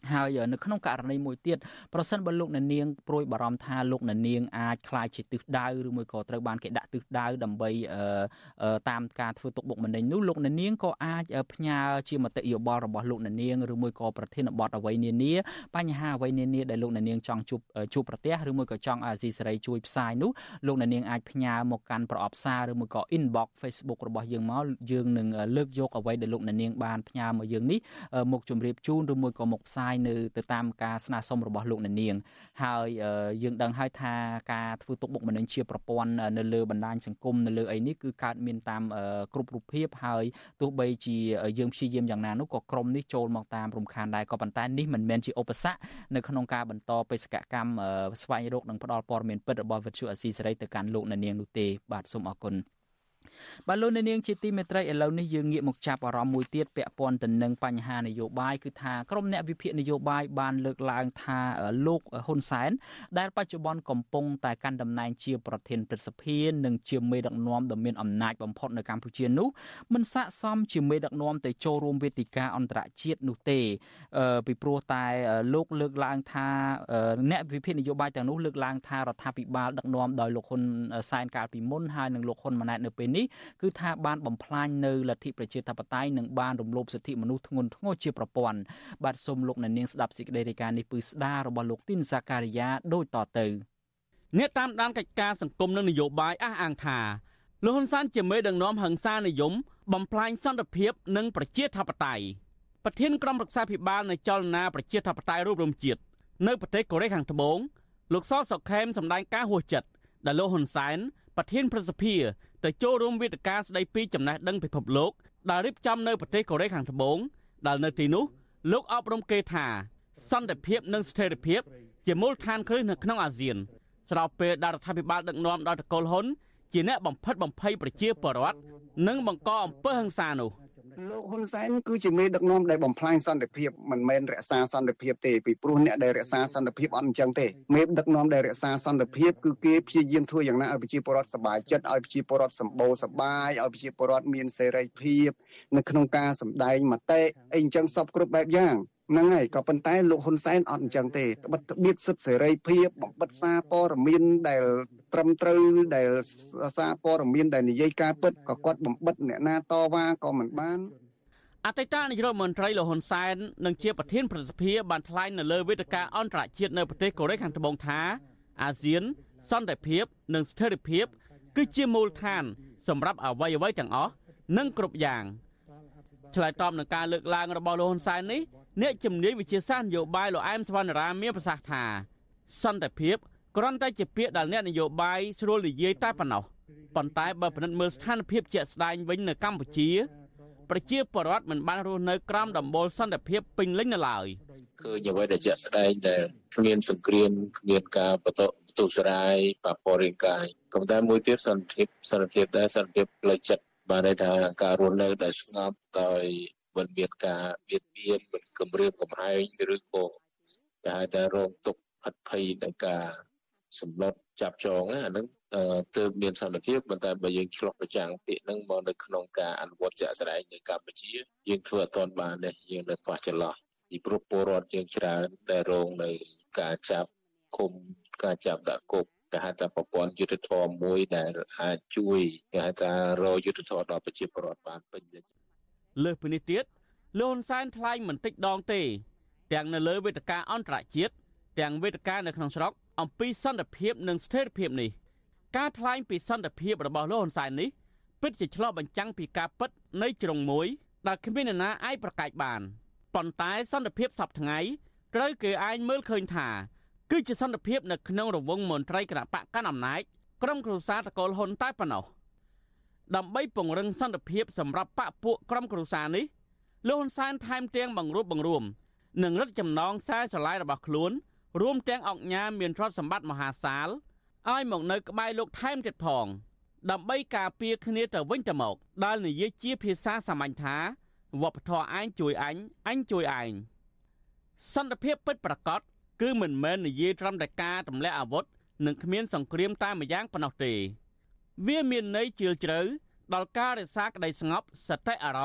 ហើយនៅក្នុងករណីមួយទៀតប្រសិនបើលោកអ្នកនាងព្រួយបារម្ភថាលោកអ្នកនាងអាចក្លាយជាទិសដៅឬមួយក៏ត្រូវបានគេដាក់ទិសដៅដើម្បីតាមការធ្វើទុកបុកម្នេញនោះលោកអ្នកនាងក៏អាចផ្ញើជាមតិយោបល់របស់លោកអ្នកនាងឬមួយក៏ប្រធានបទអ្វីនានាបញ្ហាអ្វីនានាដែលលោកអ្នកនាងចង់ជួបប្រទះឬមួយក៏ចង់អាស៊ីសេរីជួយផ្សាយនោះលោកអ្នកនាងអាចផ្ញើមកកាន់ប្រអប់សារឬមួយក៏ inbox Facebook របស់យើងមកយើងនឹងលើកយកអ្វីដែលលោកអ្នកនាងបានផ្ញើមកយើងនេះមកជម្រាបជូនឬមួយក៏មកផ្សាយនៅទៅតាមការស្នើសុំរបស់លោកអ្នកនាងហើយយើងដឹងហើយថាការធ្វើទុកបុកម្នេញជាប្រព័ន្ធនៅលើបណ្ដាញសង្គមនៅលើអីនេះគឺកើតមានតាមគ្រប់រូបភាពហើយទោះបីជាយើងព្យាយាមយ៉ាងណានោះក៏ក្រុមនេះចូលមកតាមរំខានដែរក៏ប៉ុន្តែនេះមិនមែនជាឧបសគ្គនៅក្នុងការបបន្តបេសកកម្មស្វែងរកនិងផ្តល់ព័ត៌មានពិតរបស់វិទ្យុអាស៊ីសេរីទៅកាន់លោកអ្នកនាងនោះទេបាទសូមអរគុណបាទលោកអ្នកនាងជាទីមេត្រីឥឡូវនេះយើងងាកមកចាប់អារម្មណ៍មួយទៀតពាក់ព័ន្ធទៅនឹងបញ្ហានយោបាយគឺថាក្រុមអ្នកវិភាគនយោបាយបានលើកឡើងថាលោកហ៊ុនសែនដែលបច្ចុប្បន្នកំពុងតែកាន់តំណែងជាប្រធានព្រឹទ្ធសភានិងជាមេដឹកនាំដ៏មានអំណាចបំផុតនៅកម្ពុជានោះមិនស័ក្តិសមជាមេដឹកនាំទៅចូលរួមវេទិកាអន្តរជាតិនោះទេពីព្រោះតែលោកលើកឡើងថាអ្នកវិភាគនយោបាយទាំងនោះលើកឡើងថារដ្ឋាភិបាលដឹកនាំដោយលោកហ៊ុនសែនកាលពីមុនហើយនិងលោកហ៊ុនម៉ាណែតនៅពេលនេះគឺថាបានបំផ្លាញនៅលទ្ធិប្រជាធិបតេយ្យនិងបានរំលោភសិទ្ធិមនុស្សធ្ងន់ធ្ងរជាប្រព័ន្ធបាទសូមលោកអ្នកនាងស្ដាប់សេចក្តីរាយការណ៍នេះពឺស្ដាររបស់លោកទីនសាការីយ៉ាដូចតទៅអ្នកតាមដានកិច្ចការសង្គមនិងនយោបាយអះអាងថាលោកហ៊ុនសែនជាមេដឹកនាំហិង្សានិយមបំផ្លាញសន្តិភាពនិងប្រជាធិបតេយ្យប្រធានក្រុមប្រឹក្សាភិបាលនៃចលនាប្រជាធិបតេយ្យរួមរំជាតិនៅប្រទេសកូរ៉េខាងត្បូងលោកសសុខេមសម្ដែងការហួសចិត្តដែលលោកហ៊ុនសែនប្រធានព្រឹទ្ធសភាទៅចូលរួមវេទិកាស្ដីពីចំណេះដឹងពិភពលោកដែលរៀបចំនៅប្រទេសកូរ៉េខាងត្បូងដែលនៅទីនោះលោកអប់រំគេថាសន្តិភាពនិងស្ថិរភាពជាមូលដ្ឋានគ្រឹះនៅក្នុងអាស៊ានស្របពេលដែលរដ្ឋាភិបាលដឹកនាំដោយតកូលហ៊ុនជាអ្នកបំផិតបំភ័យប្រជាពលរដ្ឋនិងបង្កអំពើហិង្សានោះលោកហ៊ុនសែនគឺជាមេដឹកនាំដែលបំផ្លាញសន្តិភាពមិនមែនរក្សាសន្តិភាពទេពីព្រោះអ្នកដែលរក្សាសន្តិភាពអត់អញ្ចឹងទេមេដឹកនាំដែលរក្សាសន្តិភាពគឺគេព្យាយាមធ្វើយ៉ាងណាឲ្យប្រជាពលរដ្ឋសប្បាយចិត្តឲ្យប្រជាពលរដ្ឋសម្បូរសប្បាយឲ្យប្រជាពលរដ្ឋមានសេរីភាពនៅក្នុងការសម្ដែងមតិអីអញ្ចឹងសពគ្រប់បែបយ៉ាងហ្នឹងហើយក៏ប៉ុន្តែលោកហ៊ុនសែនអត់អញ្ចឹងទេត្បិតត្បៀតសិទ្ធិសេរីភាពបំបិទសារព័ត៌មានដែលត្រឹមត្រូវដែលសារព័ត៌មានដែលនិយាយការពិតក៏គាត់បំបិទអ្នកណាតវ៉ាក៏មិនបានអតីតនាយករដ្ឋមន្ត្រីលោកហ៊ុនសែននិងជាប្រធានព្រឹទ្ធសភាបានថ្លែងនៅលើវេទិកាអន្តរជាតិនៅប្រទេសកូរ៉េខាងត្បូងថាអាស៊ានសន្តិភាពនិងស្ថិរភាពគឺជាមូលដ្ឋានសម្រាប់អ្វីៗទាំងអស់និងគ្រប់យ៉ាងឆ្លើយតបនឹងការលើកឡើងរបស់លោកហ៊ុនសែននេះអ្នកជំនាញវិទ្យាសាស្ត្រនយោបាយលោកអែមសវណ្ណរាមានប្រសាសន៍ថាសន្តិភាពគ្រាន់តែជាពាក្យដែលអ្នកនយោបាយស្រួលនិយាយតែប៉ុណ្ណោះប៉ុន្តែបើពិនិត្យមើលស្ថានភាពជាក់ស្ដែងវិញនៅកម្ពុជាប្រជាពលរដ្ឋមិនបានរស់នៅក្រោមដំបូលសន្តិភាពពេញលេញនៅឡើយឃើញអ្វីដែលជាក់ស្ដែងដែលគ្មានសង្គ្រាមគ្មានការបន្ទុះស្រាយប៉ះពាល់រាងកាយក៏តែមួយទៀតសន្តិភាពដែរសន្តិភាពផ្លូវចិត្តបានន័យថាការរស់នៅដែលស្ងប់ដោយមិនមានការបៀតបៀនមិនគំរាមកំហែងឬក៏គេហៅថារងទុក្ខផិតភ័យនឹងការសម្លុតចាប់ចងអាហ្នឹងទើបមានសន្តិភាពប៉ុន្តែបើយើងឆ្លុះប្រចាំងពាក្យហ្នឹងមកនៅក្នុងការអនុវត្តជាក់ស្ដែងនៅកម្ពុជាយើងធ្វើអត់ទាន់បានទេយើងនៅខ្វះចន្លោះពីព្រោះពលរដ្ឋយើងច្រើនដែលរងនៅការចាប់ឃុំការចាប់ដាក់គុកគេហៅថាប្រព័ន្ធយុត្តិធម៌មួយដែលអាចជួយគេហៅថារកយុត្តិធម៌ដល់ប្រជាពលរដ្ឋបានពេញលេញលើសពីនេះទៀតលោកហ៊ុនសែនថ្លែងមិនតិចដងទេទាំងនៅលើវេទិកាអន្តរជាតិទាំងវេទិកានៅក្នុងស្រុកអំពីសន្តិភាពនិងស្ថិរភាពនេះការថ្លែងពីសន្តិភាពរបស់លោកហ៊ុនសែននេះពិតជាឆ្លុះបញ្ចាំងពីការពិតនៃជ្រុងមួយដែលគ្មាននរណាអាចប្រកែកបានប៉ុន្តែសន្តិភាពសពថ្ងៃត្រូវគេអាចមើលឃើញថាគឺជាសន្តិភាពនៅក្នុងរង្វង់មន្ត្រីគណៈបកកាន់អំណាចក្រុមគ្រួសារតកូលហ៊ុនតែប៉ុណ្ណោះដើម្បីពង្រឹងសន្តិភាពសម្រាប់បកពួកក្រុមគ្រួសារនេះលោកហ៊ុនសែនថែមទាំងបង្រួបបង្រួមនិងរឹតចំណងខ្សែស្រឡាយរបស់ខ្លួនរួមទាំងអង្គញាមានទ្រព្យសម្បត្តិមហាសាលឲ្យមកនៅក្បែរលោកថែមទៀតផងដើម្បីការពារគ្នាទៅវិញទៅមកដែលនិយាយជាភាសាសាមញ្ញថាវប្បធម៌ឯងជួយអញជួយឯងសន្តិភាពពិតប្រាកដគឺមិនមែននិយាយត្រឹមតែការទម្លាក់អាវុធនិងគ្មានសង្គ្រាមតែម្យ៉ាងប៉ុណ្ណោះទេវាមានន័យជ្រាលជ្រៅដល់ការរក្សាក្តីស្ងប់សតិអារម្មណ៍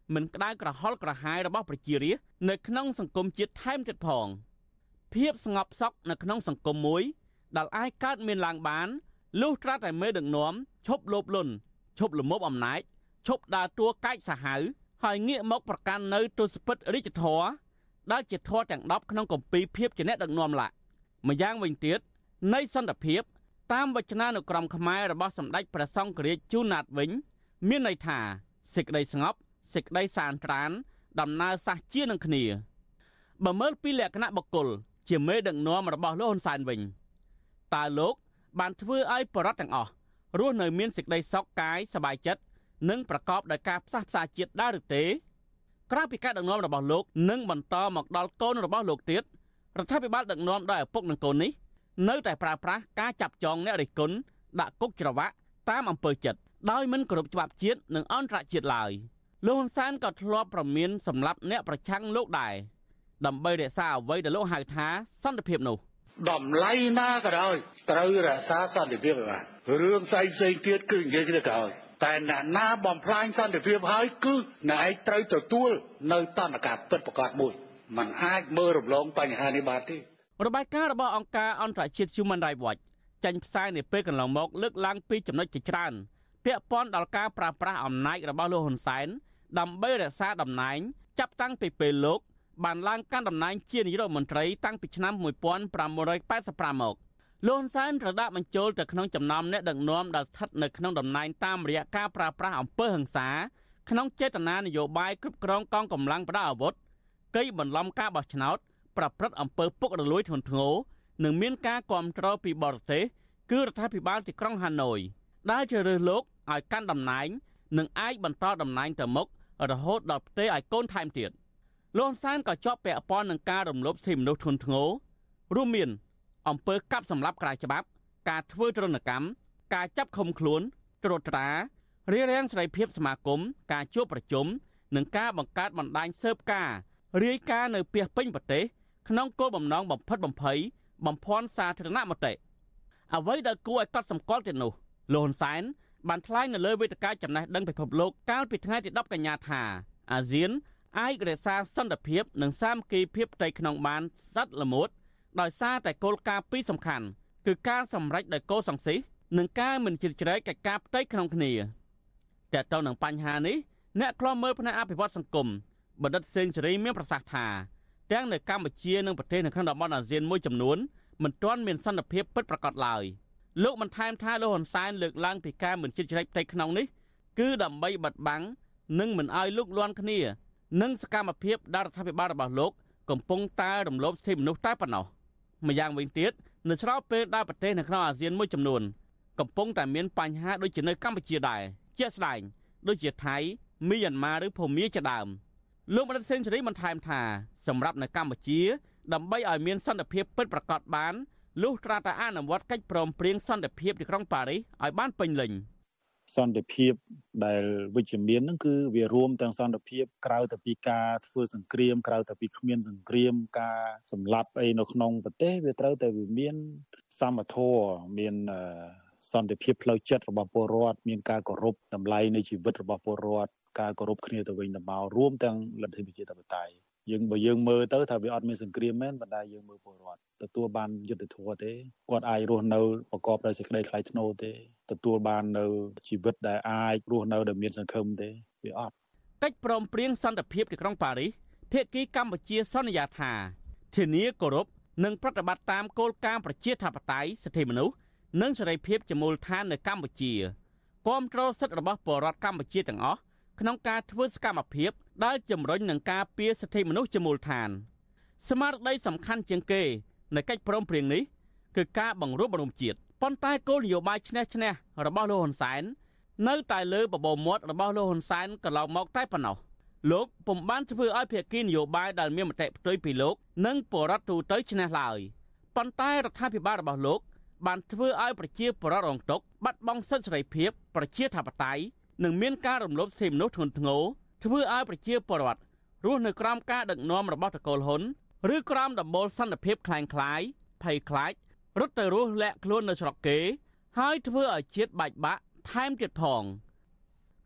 មិនក្តៅក្រហល់ក្រហាយរបស់ប្រជារាស្ត្រនៅក្នុងសង្គមជាតិថែមទៀតផងភាពស្ងប់សុខនៅក្នុងសង្គមមួយដែលអាចកើតមានឡើងបានលុះត្រាតែមេដឹកនាំឈប់លោភលន់ឈប់លំមអំណាចឈប់ដើរតួកាចសាហាវហើយងាកមកប្រកាន់នៅទស្សពិតរាជធម៌ដែលជាធម៌ទាំង10ក្នុងគម្ពីរភាពជាអ្នកដឹកនាំឡាម្យ៉ាងវិញទៀតនៃសន្តិភាពតាមវចនានុក្រមខ្មែររបស់សម្ដេចព្រះសង្ឃរាជជូនណាតវិញមានន័យថាសេចក្តីស្ងប់សេចក្តីសានត្រានដំណើរសះជានឹងគ្នាបើមើលពីលក្ខណៈបុគ្គលជាមេដឹកនាំរបស់លោកហ៊ុនសែនវិញតើលោកបានធ្វើឲ្យបរិបទទាំងអស់រស់នៅមានសេចក្តីសុខកាយសប្បាយចិត្តនិងប្រកបដោយការផ្សះផ្សាជាតិដែរឬទេក្រៅពីការដឹកនាំរបស់លោកនិងបន្តមកដល់កូនរបស់លោកទៀតរដ្ឋាភិបាលដឹកនាំដោយឪពុកនិងកូននេះនៅតែប្រើប្រាស់ការចាប់ចងអ្នករិះគន់ដាក់គុកច្រវាក់តាមអំពើចិត្តដោយមិនគោរពច្បាប់ជាតិនិងអន្តរជាតិឡើយលោកហ៊ុនសែនក៏ធ្លាប់ប្រមានសម្លាប់អ្នកប្រឆាំងលោកដែរដើម្បីរក្សាអ្វីដែលលោកហៅថាសន្តិភាពនោះតម្លៃណាក៏ដោយត្រូវរក្សាសន្តិភាពបានរឿងផ្សេងទៀតគឺនិយាយគ្នាទៅហើយតែអ្នកណាបំផ្លាញសន្តិភាពហើយគឺអ្នកឯងត្រូវទទួលនៅតន្តការពិតប្រាកដមួយมันអាចមើលរំលងបញ្ហានេះបានទេរបាយការណ៍របស់អង្គការអន្តរជាតិ Human Rights Watch ចេញផ្សាយនៅពេលកន្លងមកលើកឡើងពីចំណុចជាច្រើនពាក់ព័ន្ធដល់ការប្រើប្រាស់អំណាចរបស់លោកហ៊ុនសែនដើម្បីរក្សាតំណែងចាប់តាំងពីពេលលោកបានឡើងកាន់តំណែងជានាយករដ្ឋមន្ត្រីតាំងពីឆ្នាំ1985មកលោកហ៊ុនសែនត្រូវដាក់បញ្ចូលទៅក្នុងចំណោមអ្នកដឹកនាំដែលស្ថិតនៅក្នុងតំណែងតាមរយៈការប្រើប្រាស់អំពើហិង្សាក្នុងចេតនានយោបាយគ្រប់គ្រងកងកម្លាំងប្រដាប់អាវុធកេរបន្លំការបោះឆ្នោតប្រព្រឹត្តអំពើពុករលួយធ្ងន់ធ្ងរនិងមានការគាំទ្រពីបរទេសគឺរដ្ឋាភិបាលទីក្រុងហាណូយដែលជ្រើសរើសលោកឲ្យកាន់តំណែងនិងអាចបន្តតំណែងទៅមុខរហូតដល់ផ្ទេរឲ្យកូនថែមទៀតលោកហ៊ុនសែនក៏ជាប់ពាក់ព័ន្ធនឹងការរំលោភសិទ្ធិមនុស្សធ្ងន់ធ្ងររួមមានអំពើកាប់សម្លាប់ក្រៅច្បាប់ការធ្វើទរណកម្មការចាប់ឃុំខ្លួនត្រួតត្រារារាំងសេរីភាពសមាគមការជួបប្រជុំនិងការបង្កើតបណ្ដាញស៊ើបការរាយការណ៍នៅពាសពេញប្រទេសក្នុងគោលបំណងបំផិតបំភ័យបំភាន់សាធារណមតិអ្វីដែលគួរឲ្យកត់សម្គាល់ទៀតនោះលោកហ៊ុនសែនបានថ្លែងនៅលើវេទិកាចំណេះដឹងពិភពលោកកាលពីថ្ងៃទី10កញ្ញាថាអាស៊ានអាចរក្សាសន្តិភាពនិងសាមគ្គីភាពផ្ទៃក្នុងបានស្អិតល្មួតដោយសារតែគោលការណ៍ពីរសំខាន់គឺការសម្រេចដោយកូរសង្ស៊ីនិងការមិនជ្រៀតជ្រែកកិច្ចការផ្ទៃក្នុងគ្នាតែទៅនឹងបញ្ហានេះអ្នកខ្លំមើលផ្នែកអភិវឌ្ឍសង្គមបណ្ឌិតសេងសេរីមានប្រសាសន៍ថាទាំងនៅកម្ពុជានិងប្រទេសនៅក្នុងតំបន់អាស៊ានមួយចំនួនមិនទាន់មានសន្តិភាពពិតប្រាកដឡើយលោកបានថែមថាលោកហ៊ុនសែនលើកឡើងពីការមិនជ្រៀតជ្រែកផ្ទៃក្នុងនេះគឺដើម្បីបិទបាំងនិងមិនឲ្យលូកលាន់គ្នានិងសកម្មភាពដែលរដ្ឋាភិបាលរបស់លោកកំពុងតែរំលោភសិទ្ធិមនុស្សតែប៉ុណ្ណោះម្យ៉ាងវិញទៀតនៅស្របពេលដែលប្រទេសនៅក្នុងអាស៊ានមួយចំនួនកំពុងតែមានបញ្ហាដូចជានៅកម្ពុជាដែរជាក់ស្ដែងដូចជាថៃមីយ៉ាន់ម៉ាឬភូមាជាដើមលោកបណ្ឌិតសេនស៊ូរីបានថែមថាសម្រាប់នៅកម្ពុជាដើម្បីឲ្យមានសន្តិភាពពិតប្រាកដបានលុះត្រាតែអនុវត្តកិច្ចព្រមព្រៀងសន្តិភាពទីក្រុងប៉ារីសឲ្យបានពេញលេញសន្តិភាពដែលវិជ្ជមានហ្នឹងគឺវារួមទាំងសន្តិភាពក្រៅតែពីការធ្វើសង្គ្រាមក្រៅតែពីគ្មានសង្គ្រាមការសម្លាប់អីនៅក្នុងប្រទេសវាត្រូវតែវាមានសមធម៌មានសន្តិភាពផ្លូវចិត្តរបស់ពលរដ្ឋមានការគោរពតម្លៃនៃជីវិតរបស់ពលរដ្ឋការគោរពគ្នាទៅវិញទៅមករួមទាំងលទ្ធិប្រជាធិបតេយ្យបើយើងមើលទៅថាវាអត់មានសង្គ្រាមមែនប៉ុន្តែយើងមើលពលរដ្ឋទទួលបានយុត្តិធម៌ទេគាត់អាចរស់នៅប្រកបដោយសេចក្តីថ្លៃថ្នូរទេទទួលបាននៅជីវិតដែលអាចរស់នៅដោយមានសង្ឃឹមទេវាអត់កិច្ចព្រមព្រៀងសន្តិភាពទីក្រុងប៉ារីសភាគីកម្ពុជាសន្យាថាធានាគោរពនិងប្រតិបត្តិតាមគោលការណ៍ប្រជាធិបតេយ្យសិទ្ធិមនុស្សនិងសេរីភាពជាមូលដ្ឋាននៅកម្ពុជាគាំទ្រសិទ្ធិរបស់ពលរដ្ឋកម្ពុជាទាំងអស់ក្នុងការធ្វើសកម្មភាពដែលជំរុញនឹងការពារសិទ្ធិមនុស្សជាមូលដ្ឋានស្មារតីសំខាន់ជាងគេនៃកិច្ចព្រមព្រៀងនេះគឺការបង្រួបបង្រួមជាតិប៉ុន្តែគោលនយោបាយឈ្នះឈ្នះរបស់លោកហ៊ុនសែននៅតែលើបបោមាត់របស់លោកហ៊ុនសែនកន្លងមកតែប៉ុណ្ណោះលោកពុំបានធ្វើឲ្យភាគីនយោបាយដែលមានមតិផ្ទុយពីលោកនិងពលរដ្ឋទូទៅឈ្នះឡើយប៉ុន្តែរដ្ឋាភិបាលរបស់លោកបានធ្វើឲ្យប្រជាពលរដ្ឋរងទុក្ខបាត់បង់សិទ្ធិសេរីភាពប្រជាធិបតេយ្យនិងមានការរំលោភសិទ្ធិមនុស្សធ្ងន់ធ្ងរធ្វើឲ្យប្រជាពលរដ្ឋរស់នៅក្រោមការដឹកនាំរបស់តកូលហ៊ុនឬក្រោមដំបូលសន្តិភាពคล้ายៗភ័យខ្លាចរត់ទៅរស់លាក់ខ្លួននៅស្រុកគេហើយធ្វើឲ្យជាតិបែកបាក់ថែមទៀតផង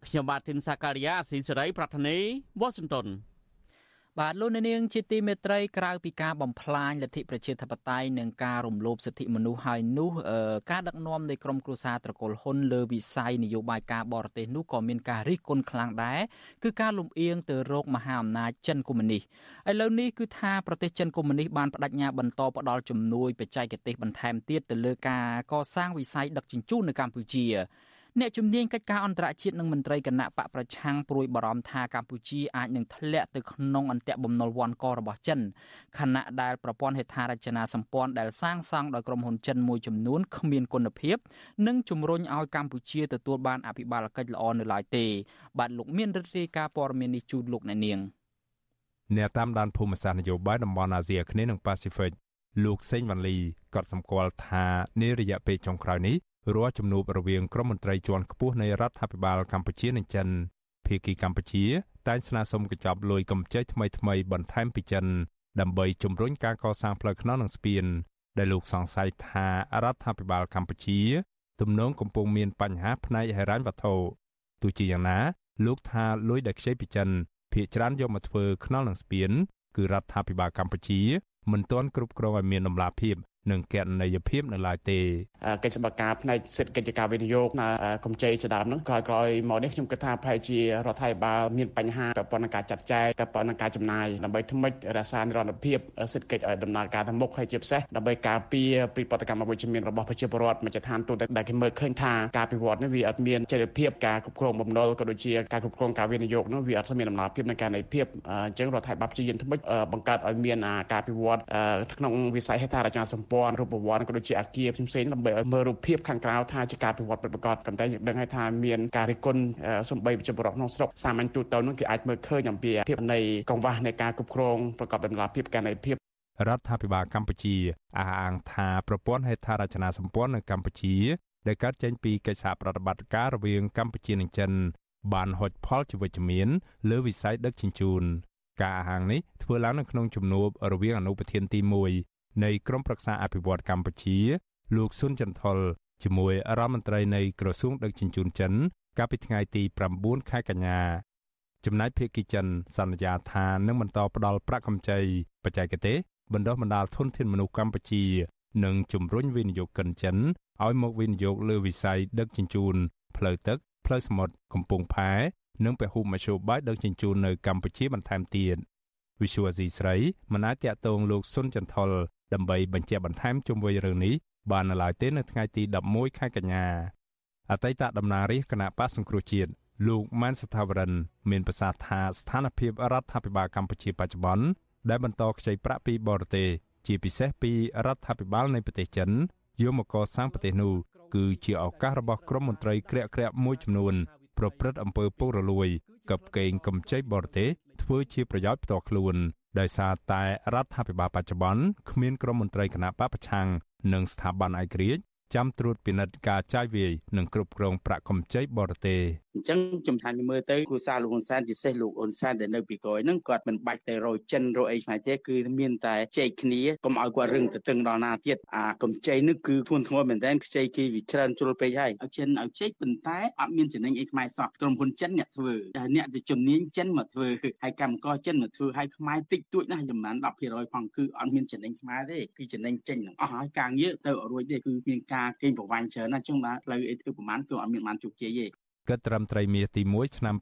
ខ្ញុំបាទធីនសាការីយ៉ាស៊ីសេរីប្រធានីវ៉ាស៊ីនតោនបាទលោកនាងជាទីមេត្រីក្រៅពីការបំផ្លាញលទ្ធិប្រជាធិបតេយ្យនិងការរំលោភសិទ្ធិមនុស្សហើយនោះការដឹកនាំនៃក្រុមគ្រួសារត្រកូលហ៊ុនលើវិស័យនយោបាយការបរទេសនោះក៏មានការរិះគន់ខ្លាំងដែរគឺការលំអៀងទៅរកមហាអំណាចចិនកុម្មុយនីសឥឡូវនេះគឺថាប្រទេសចិនកុម្មុយនីសបានបដិញ្ញាបន្តផ្ដល់ជំនួយបច្ចេកទេសបន្ថែមទៀតទៅលើការកសាងវិស័យដឹកជញ្ជូននៅកម្ពុជាអ្នកជំនាញកិច្ចការអន្តរជាតិនិងមន្ត្រីគណៈបកប្រឆាំងព្រួយបារម្ភថាកម្ពុជាអាចនឹងធ្លាក់ទៅក្នុងអន្ទាក់បំណុលវ័នករបស់ចិនខណៈដែលប្រព័ន្ធហេដ្ឋារចនាសម្ព័ន្ធដែលសាងសង់ដោយក្រុមហ៊ុនចិនមួយចំនួនគ្មានគុណភាពនិងជំរុញឲ្យកម្ពុជាទទួលបានអភិបាលកិច្ចល្អនៅឡើយទេបាទលោកមានរដ្ឋាភិការព័ត៌មាននេះជូនលោកអ្នកនាងអ្នកតាមដានភូមិសាស្ត្រនយោបាយតំបន់អាស៊ីអាគ្នេយ៍និងប៉ាស៊ីហ្វិកលោកសេងវ៉ាន់លីក៏សម្គាល់ថានារយៈពេលចុងក្រោយនេះរាល់ជំនួបរវាងក្រុមមន្ត្រីជាន់ខ្ពស់នៃរដ្ឋាភិបាលកម្ពុជានិងចិនភាគីកម្ពុជាតែងស្នើសុំកញ្ចប់លុយកម្ចីថ្មីបន្ថែមពីចិនដើម្បីជំរុញការកសាងផ្លូវថ្នល់និងស្ពានដែលលោកសង្ស័យថារដ្ឋាភិបាលកម្ពុជាទំនងកំពុងមានបញ្ហាផ្នែកហិរញ្ញវត្ថុទោះជាយ៉ាងណាលោកថាលុយដែលខ្ចីពីចិនភាគច្រើនយកមកធ្វើថ្នល់និងស្ពានគឺរដ្ឋាភិបាលកម្ពុជាមិនទាន់គ្រប់គ្រងឲ្យមានដំណាភាពនិងគណនេយ្យភាពនៅឡើយទេកិច្ចសកម្មការផ្នែកសេដ្ឋកិច្ចការវិនិយោគកម្ចីជាដើមហ្នឹងក្រោយមកនេះខ្ញុំគិតថាប្រហែលជារដ្ឋាភិបាលមានបញ្ហាពាក់ព័ន្ធនឹងការចាត់ចែងពាក់ព័ន្ធនឹងការចំណាយដើម្បីថ្មិចរក្សានិរន្តរភាពសេដ្ឋកិច្ចឲ្យដំណើរការទៅមុខហើយជាពិសេសដើម្បីការពារពីបដកម្មអវិជ្ជមានរបស់ប្រជាពលរដ្ឋមជ្ឈដ្ឋានទូតដែលគេមើលឃើញថាការពិវត្តនេះវាអត់មានចីរភាពការគ្រប់គ្រងបំណុលក៏ដូចជាការគ្រប់គ្រងការវិនិយោគនោះវាអត់មានដំណើរភាពនៃការនៃភាពអញ្ចឹងរដ្ឋាភិបាលព្យាយាមថ្មិចបង្កើតឲ្យមានការពិវត្តក្នុងវិស័យហេដ្ឋារចនាសម្ព័ន្ធរូបវន្តក៏ដូចជាអគារផ្សេងៗដើម្បីឲ្យមើលរូបភាពខាងក្រៅថាជាការពិវត្តពិតប្រាកដប៉ុន្តែយើងដឹងហើយថាមានការរិះគន់សំបីប្រជាពលរដ្ឋក្នុងស្រុកសាមញ្ញទូទៅនោះគេអាចមើលឃើញអំពីភាពនៃកង្វះនៃការគ្រប់គ្រងប្រកបដោយតម្លាភាពការនៃភាពរដ្ឋាភិបាលកម្ពុជាអះអាងថាប្រព័ន្ធហេដ្ឋារចនាសម្ព័ន្ធនៅកម្ពុជាដែលកើតចេញពីកិច្ចសហប្រតិបត្តិការរវាងកម្ពុជានិងចិនបានហុចផលជាវិជ្ជមានលើវិស័យដឹកជញ្ជូនការអះអាងនេះធ្វើឡើងនៅក្នុងជំនួបរវាងអនុប្រធានទី1នៃក្រុមប្រឹក្សាអភិវឌ្ឍកម្ពុជាលោកស៊ុនចន្ទថុលជាមួយរដ្ឋមន្ត្រីនៃក្រសួងដឹកជញ្ជូនចិនកាលពីថ្ងៃទី9ខែកញ្ញាចំណែកភាគីចិនសន្យាថានឹងបន្តផ្តល់ប្រាក់កម្ចីបច្ចេកទេសបណ្ដុះបណ្ដាលធនធានមនុស្សកម្ពុជានិងជំរុញវិនិយោគិនចិនឲ្យមកវិនិយោគលើវិស័យដឹកជញ្ជូនផ្លូវទឹកផ្លូវសមុទ្រកំពង់ផែនិងពហុមធ្យោបាយដឹកជញ្ជូននៅកម្ពុជាបន្ថែមទៀតវិសុវអាស៊ីស្រីមិនអាចតាក់ទងលោកស៊ុនចន្ទថុលដើម្បីបញ្ជាក់បន្ថែមជុំវិញរឿងនេះបាននៅឡើយទេនៅថ្ងៃទី11ខែកញ្ញាអតីតតំណាងរាស្ត្រគណៈបក្សសង្គ្រោះជាតិលោកម៉ានសថាវរិនមានប្រសាសន៍ថាស្ថានភាពរដ្ឋាភិបាលកម្ពុជាបច្ចុប្បន្នដែលបន្តខ្ចីប្រាក់ពីបរទេសជាពិសេសពីរដ្ឋាភិបាលនៃប្រទេសចិនយកមកកសាងប្រទេសនោះគឺជាឱកាសរបស់ក្រុមមន្ត្រីក្រាក់ៗមួយចំនួនប្រព្រឹត្តអំពើពុករលួយកັບកេងកម្ចីបរទេសធ្វើជាប្រយោជន៍ផ្ទាល់ខ្លួនដោយសារតែរដ្ឋាភិបាលបច្ចុប្បន្នគ្មានក្រុមមន្ត្រីគណៈបកប្រឆាំងនិងស្ថាប័នឯករាជ្យចាំត្រួតពិនិត្យការចាយវាយនិងគ្រប់គ្រងប្រាក់កម្ចីបរទេសអញ្ចឹងខ្ញុំថាមើលទៅគ្រួសារលោកហ៊ុនសែនជាពិសេសលោកហ៊ុនសែនដែលនៅពីក្រោយហ្នឹងគាត់មិនបាច់ទៅរកចិនរកអីឆ្ងាយទេគឺមានតែចែកគ្នាកុំឲ្យគាត់រឹងទៅតឹងដល់ណាទៀតកម្ចីនេះគឺធ្ងន់ធ្ងរមែនទែនខ្ចីគេវាច្រើនជ្រុលពេកហើយឲ្យចិនឲ្យជែកប៉ុន្តែអត់មានចំណេញអីខ្មែរសោះក្រុមហ៊ុនចិនអ្នកធ្វើអ្នកទៅជំនាញចិនមកធ្វើហើយកម្មករចិនមកធ្វើហើយខ្មែរតិចតួចណាស់ចំណាន 10% ផងគឺអត់មានចំណេញខ្មែរទេគឺចំណេញចេញអស់ហើយការងារទៅអត់រួចទេគឺមានការកេងប្រវ័ញ្ចច្រើនណាស់ចឹងបាទផ្លូវអីធ្វើប្រហែលគឺអត់មានបានជោគជ័យទេគិតត្រឹមត្រីមាសទី1ឆ្នាំ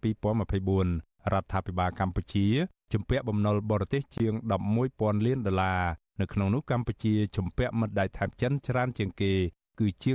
2024រដ្ឋាភិបាលកម្ពុជាជំពាក់បំណុលបរទេសជាង 11,000 លានដុល្លារនៅក្នុងនោះកម្ពុជាជំពាក់មិត្តដៃថៃចិនច្រើនជាងគេគឺជាង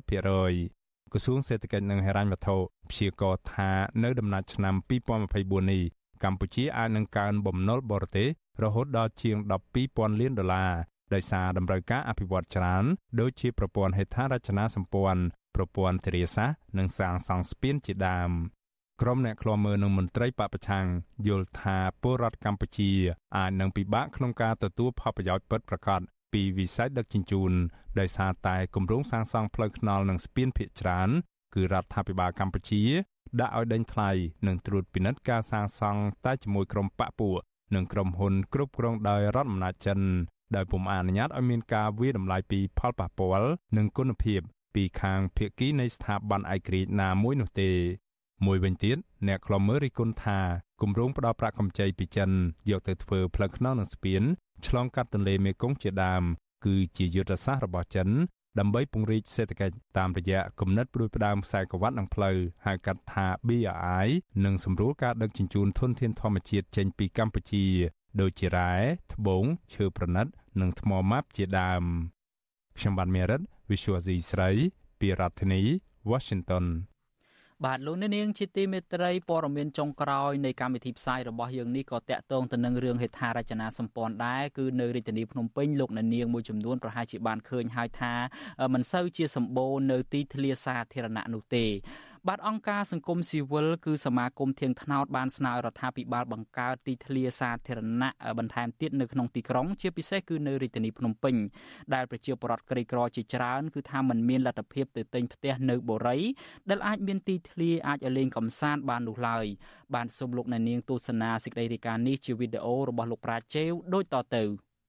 40% ក្រសួងសេដ្ឋកិច្ចនិងហិរញ្ញវត្ថុព្យាករណ៍ថានៅដំណាច់ឆ្នាំ2024នេះកម្ពុជាអាចនឹងកើនបំណុលបរទេសរហូតដល់ជាង 12,000 លានដុល្លារដោយសារតម្រូវការអភិវឌ្ឍច្រើនដូចជាប្រព័ន្ធហេដ្ឋារចនាសម្ព័ន្ធប្រព័ន្ធធារាសាស្ត្រនិងសាងសង់ស្ពានជាដើមក្រុមអ្នកឃ្លាំមើលនឹងមន្ត្រីបពប្រឆាំងយល់ថាពលរដ្ឋកម្ពុជាអាចនឹងពិបាកក្នុងការទទួលផលប្រយោជន៍ពិតប្រាកដពីវិស័យដឹកជញ្ជូនដោយសារតែគម្រោងសាងសង់ផ្លូវថ្នល់និងស្ពានភាគច្រើនគឺរដ្ឋាភិបាលកម្ពុជាដាក់ឲ្យដេញថ្លៃនិងត្រួតពិនិត្យការសាងសង់តែជាមួយក្រុមបកពួកនិងក្រុមហ៊ុនគ្រប់គ្រងដោយរដ្ឋអំណាចចិនដោយពុំអនុញ្ញាតឲ្យមានការវាយតម្លៃពីផលប៉ះពាល់និងគុណភាពពីខាងភាគីនៃស្ថាប័នឯករាជ្យណាមួយនោះទេមួយវិញទៀតអ្នកខ្លំមើលរិះគន់ថាគម្រោងផ្ដល់ប្រាក់កម្ចីពីចិនយកទៅធ្វើផ្លូវថ្នល់និងស្ពានឆ្លងកាត់ទន្លេមេគង្គជាដើមគឺជាយុទ្ធសាស្ត្ររបស់ចិនដើម្បីពង្រីកសេដ្ឋកិច្ចតាមរយៈគំនិតផ្ដួចផ្ដើមខ្សែក្រវ៉ាត់និងផ្លូវហៅកាត់ថា BRI និងសម្រួលការដឹកជញ្ជូនធនធានធម្មជាតិចេញពីកម្ពុជាដូចជារ៉ែត្បូងឈើប្រណិតនិងថ្មម៉ាប់ជាដើមខ្ញុំបានមេរិត Visual C ស្រីពីរដ្ឋធានី Washington បាទលោកនាងជាទីមេត្រីព័ត៌មានចុងក្រោយនៃកម្មវិធីផ្សាយរបស់យើងនេះក៏តាក់ទងទៅនឹងរឿងហេដ្ឋារចនាសម្ព័ន្ធដែរគឺនៅរាជធានីភ្នំពេញលោកនាងមួយចំនួនប្រហែលជាបានឃើញហើយថាមិនសូវជាសម្បូរនៅទីធ្លាសាធារណៈនោះទេបាទអង្គការសង្គមស៊ីវិលគឺសមាគមធៀងថ្នោតបានស្នើរដ្ឋាភិបាលបង្កើតទីធ្លាសាធារណៈបន្ថែមទៀតនៅក្នុងទីក្រុងជាពិសេសគឺនៅរាជធានីភ្នំពេញដែលប្រជាពលរដ្ឋក្រីក្រជាច្រើនគឺថាมันមានលទ្ធភាពទៅទិញផ្ទះនៅបុរីដែលអាចមានទីធ្លាអាចឲ្យលេងកម្សាន្តបាននោះឡើយបានសូមលោកអ្នកនាងទស្សនាសេចក្តីរាយការណ៍នេះជាវីដេអូរបស់លោកប្រាជេវដូចតទៅ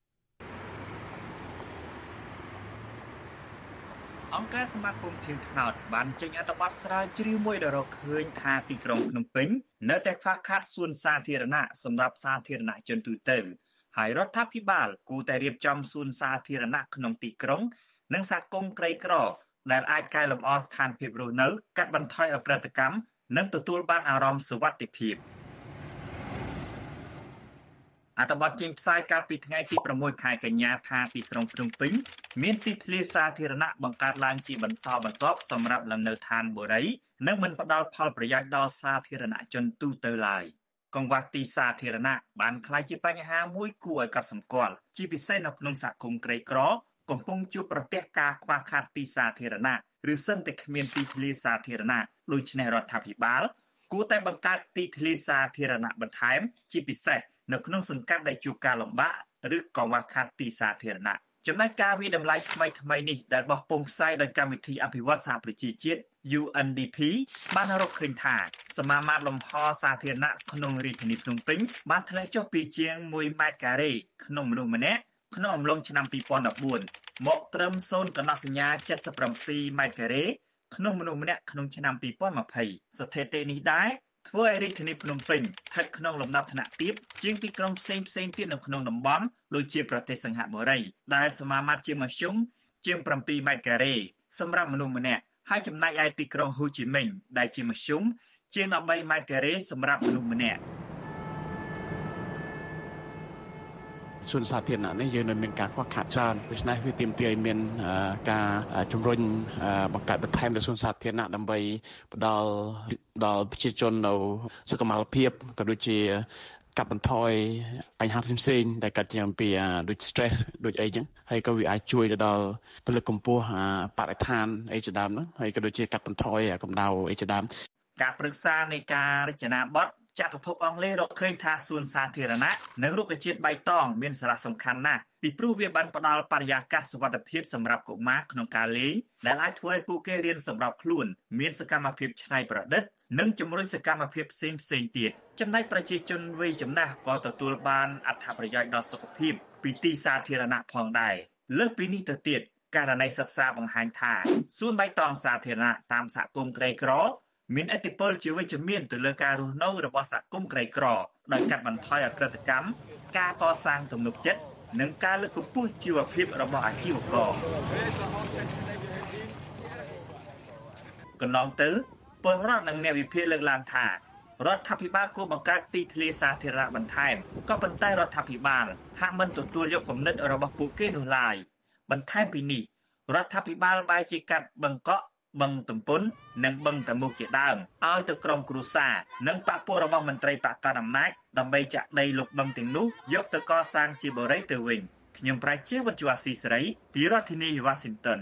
អង្គការសមាគមធៀងថ្នោតបានចេញអត្ថបទស្រាវជ្រាវមួយដែលរកឃើញថាទីក្រុងភ្នំពេញនៅតែខ្វះខាតសួនសាធារណៈសម្រាប់សាធារណជនទូទៅហើយរដ្ឋាភិបាលគួរតែរៀបចំសួនសាធារណៈក្នុងទីក្រុងនិងសហគមន៍ក្រីក្រដែលអាចកែលម្អស្ថានភាពរស់នៅកាត់បន្ថយអក្រិតកម្មនិងទទួលបានអារម្មណ៍សុវត្ថិភាពអត្ថបទចេញផ្សាយកាលពីថ្ងៃទី6ខែកញ្ញាថាទីក្រុងភ្នំពេញមានទីធ្លាសាធារណៈបង្កើតឡើងជាបន្តបន្ទាប់សម្រាប់លំនៅឋានបុរីនិងមិនផ្ដល់ផលប្រយោជន៍ដល់សាធារណជនទូទៅឡើយកង្វះទីសាធារណៈបានក្លាយជាបញ្ហាមួយគួរឲ្យកត់សម្គាល់ជាពិសេសនៅក្នុងសហគមន៍ក្រីក្រកំពុងជួបប្រទះការខ្វះខាតទីសាធារណៈឬសិនតែគ្មានទីធ្លាសាធារណៈដូច្នេះរដ្ឋាភិបាលគួរតែបង្កើតទីធ្លាសាធារណៈបន្ថែមជាពិសេសនៅក្នុងសង្កាត់ដែលជួបការលំបាកឬក៏ខ្វះខាតទីសាធារណៈចំណែកការវិតម្លៃថ្មីនេះដែលបោះពុម្ពផ្សាយដោយកម្មវិធីអភិវឌ្ឍសហប្រជាជាតិ UNDP បានរកឃើញថាសមាមាត្រលំហសាធារណៈក្នុងរាជធានីភ្នំពេញបានធ្លាក់ចុះពីជាង1ម៉ែត្រការ៉េក្នុងមនុស្សម្នាក់ក្នុងអំឡុងឆ្នាំ2014មកត្រឹម0កណ្ដោះសញ្ញា77ម៉ែត្រការ៉េក្នុងមនុស្សម្នាក់ក្នុងឆ្នាំ2020ស្ថិតិនេះដែរធ្វើឲ្យរាជធានីភ្នំពេញស្ថិតក្នុងលំដាប់ថ្នាក់ទាបជាងទីក្រុងផ្សេងទៀតនៅក្នុងតំបន់ដូចជាប្រទេសសិង្ហបុរីដែលសមាមាត្រជាមធ្យមជាង7ម៉ែត្រការ៉េសម្រាប់មនុស្សម្នាក់ហើយចំណែកឯទីក្រុងហ៊ូជីមិញដែលជាមធ្យមជាង13ម៉ែត្រការ៉េសម្រាប់មនុស្សម្នាក់សួនសាធារណៈនេះយើងនៅមានការខ្វះខាតច្រើនដូច្នេះវាទាមទារឲ្យមានការជំរុញបង្កើតបន្ថែមនៅសួនសាធារណៈដើម្បីផ្ដល់ប្រជាជននៅសុខុមាលភាពក៏ដូចជាកាត់បន្ថយបញ្ហាផ្សេងៗដែលកើតចេញអំពីដូច stress ដូចអីចឹងហើយក៏វាអាចជួយទៅដល់ពលិកម្ពស់បរិស្ថានអីជាដើមហ្នឹងហើយក៏ដូចជាកាត់បន្ថយកម្ដៅអីជាដើមការប្រឹក្សានៃការរចនាប័ទ្មចក្រភពអង់គ្លេសរកឃើញថាសួនសាធារណៈនិងរុក្ខជាតិបៃតងមានសារៈសំខាន់ណាស់ពីព្រោះវាបានផ្ដល់បរិយាកាសសុវត្ថិភាពសម្រាប់កុមារក្នុងការលេងដែលអាចធ្វើឲ្យពួកគេរៀនសម្របខ្លួនមានសកម្មភាពច្នៃប្រឌិតនិងជំរុញសកម្មភាពផ្សេងទៀតចំណែកប្រជាជនវ័យចំណាស់ក៏ទទួលបានអត្ថប្រយោជន៍ដល់សុខភាពពីទីសាធារណៈផងដែរលើសពីនេះទៅទៀតករណីសិក្សាបង្ហាញថាសួនបៃតងសាធារណៈតាមសហគមន៍ក្រីក្រមានឥទ្ធិពលជាវិជ្ជមានទៅលើការរស់នៅរបស់សហគមន៍ក្រីក្រដោយកាត់បន្ថយអក្រិតកម្មការកសាងទំនុកចិត្តនិងការលើកកម្ពស់ជីវភាពរបស់អាជីវករកន្លងទៅពលរដ្ឋនិងអ្នកវិភាគលើកឡើងថារដ្ឋាភិបាលគួរបង្កើតទីធ្លាសាធារណៈបន្ថែមក៏ប៉ុន្តែរដ្ឋាភិបាលហាក់មិនទទួលយកគំនិតរបស់ពួកគេនោះឡើយបន្ថែមពីនេះរដ្ឋាភិបាលបែរជាកាត់បង្កក់បឹងទំពុននិងបឹងតមុខជាដើមឲ្យទៅក្រុមគ្រួសារនិងបកពួករបស់មន្ត្រីបកកណ្ដាលអំណាចដើម្បីចាក់ដីលុបបឹងទាំងនោះយកទៅកសាងជាបរិយាទៅវិញខ្ញុំប្រាជ្ញាវុទ្ធុអាស៊ីសេរីពីរដ្ឋធានី Washington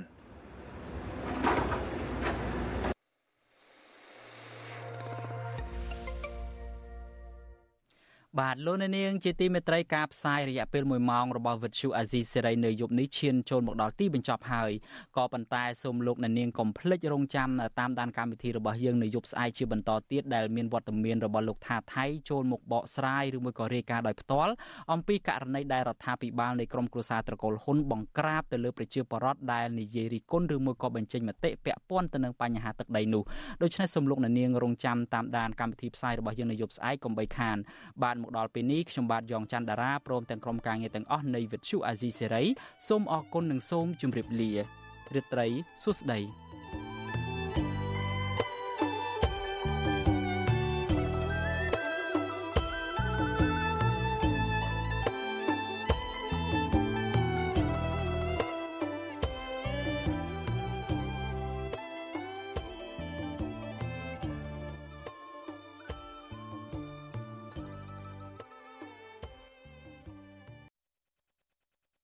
បបាទលោកអ្នកនាងជាទីមេត្រីការផ្សាយរយៈពេល1ម៉ោងរបស់វិទ្យុអាស៊ីសេរីនៅយប់នេះឈានចូលមកដល់ទីបញ្ចប់ហើយក៏ប៉ុន្តែសូមលោកអ្នកនាងកុំភ្លេចរងចាំតាមដានកម្មវិធីរបស់យើងនៅយប់ស្អែកជាបន្តទៀតដែលមានវត្តមានរបស់លោកថាថៃចូលមកបកស្រាយឬមួយក៏រាយការណ៍ដោយផ្ទាល់អំពីករណីដែលរដ្ឋាភិបាលនៃក្រមគ្រួសារត្រកូលហ៊ុនបង្ក្រាបទៅលើប្រជាពលរដ្ឋដែលនិយាយរិះគន់ឬមួយក៏បញ្ចេញមតិពាក់ព័ន្ធទៅនឹងបញ្ហាទឹកដីនោះដូច្នេះសូមលោកអ្នកនាងរងចាំតាមដានកម្មវិធីផ្សាយរបស់យើងនៅយប់ស្អែកកុំបីខានបានមកដល់ពេលនេះខ្ញុំបាទយ៉ងច័ន្ទតារាព្រមទាំងក្រុមការងារទាំងអស់នៃវិទ្យុអាស៊ីសេរីសូមអរគុណនិងសូមជម្រាបលារាត្រីសួស្តី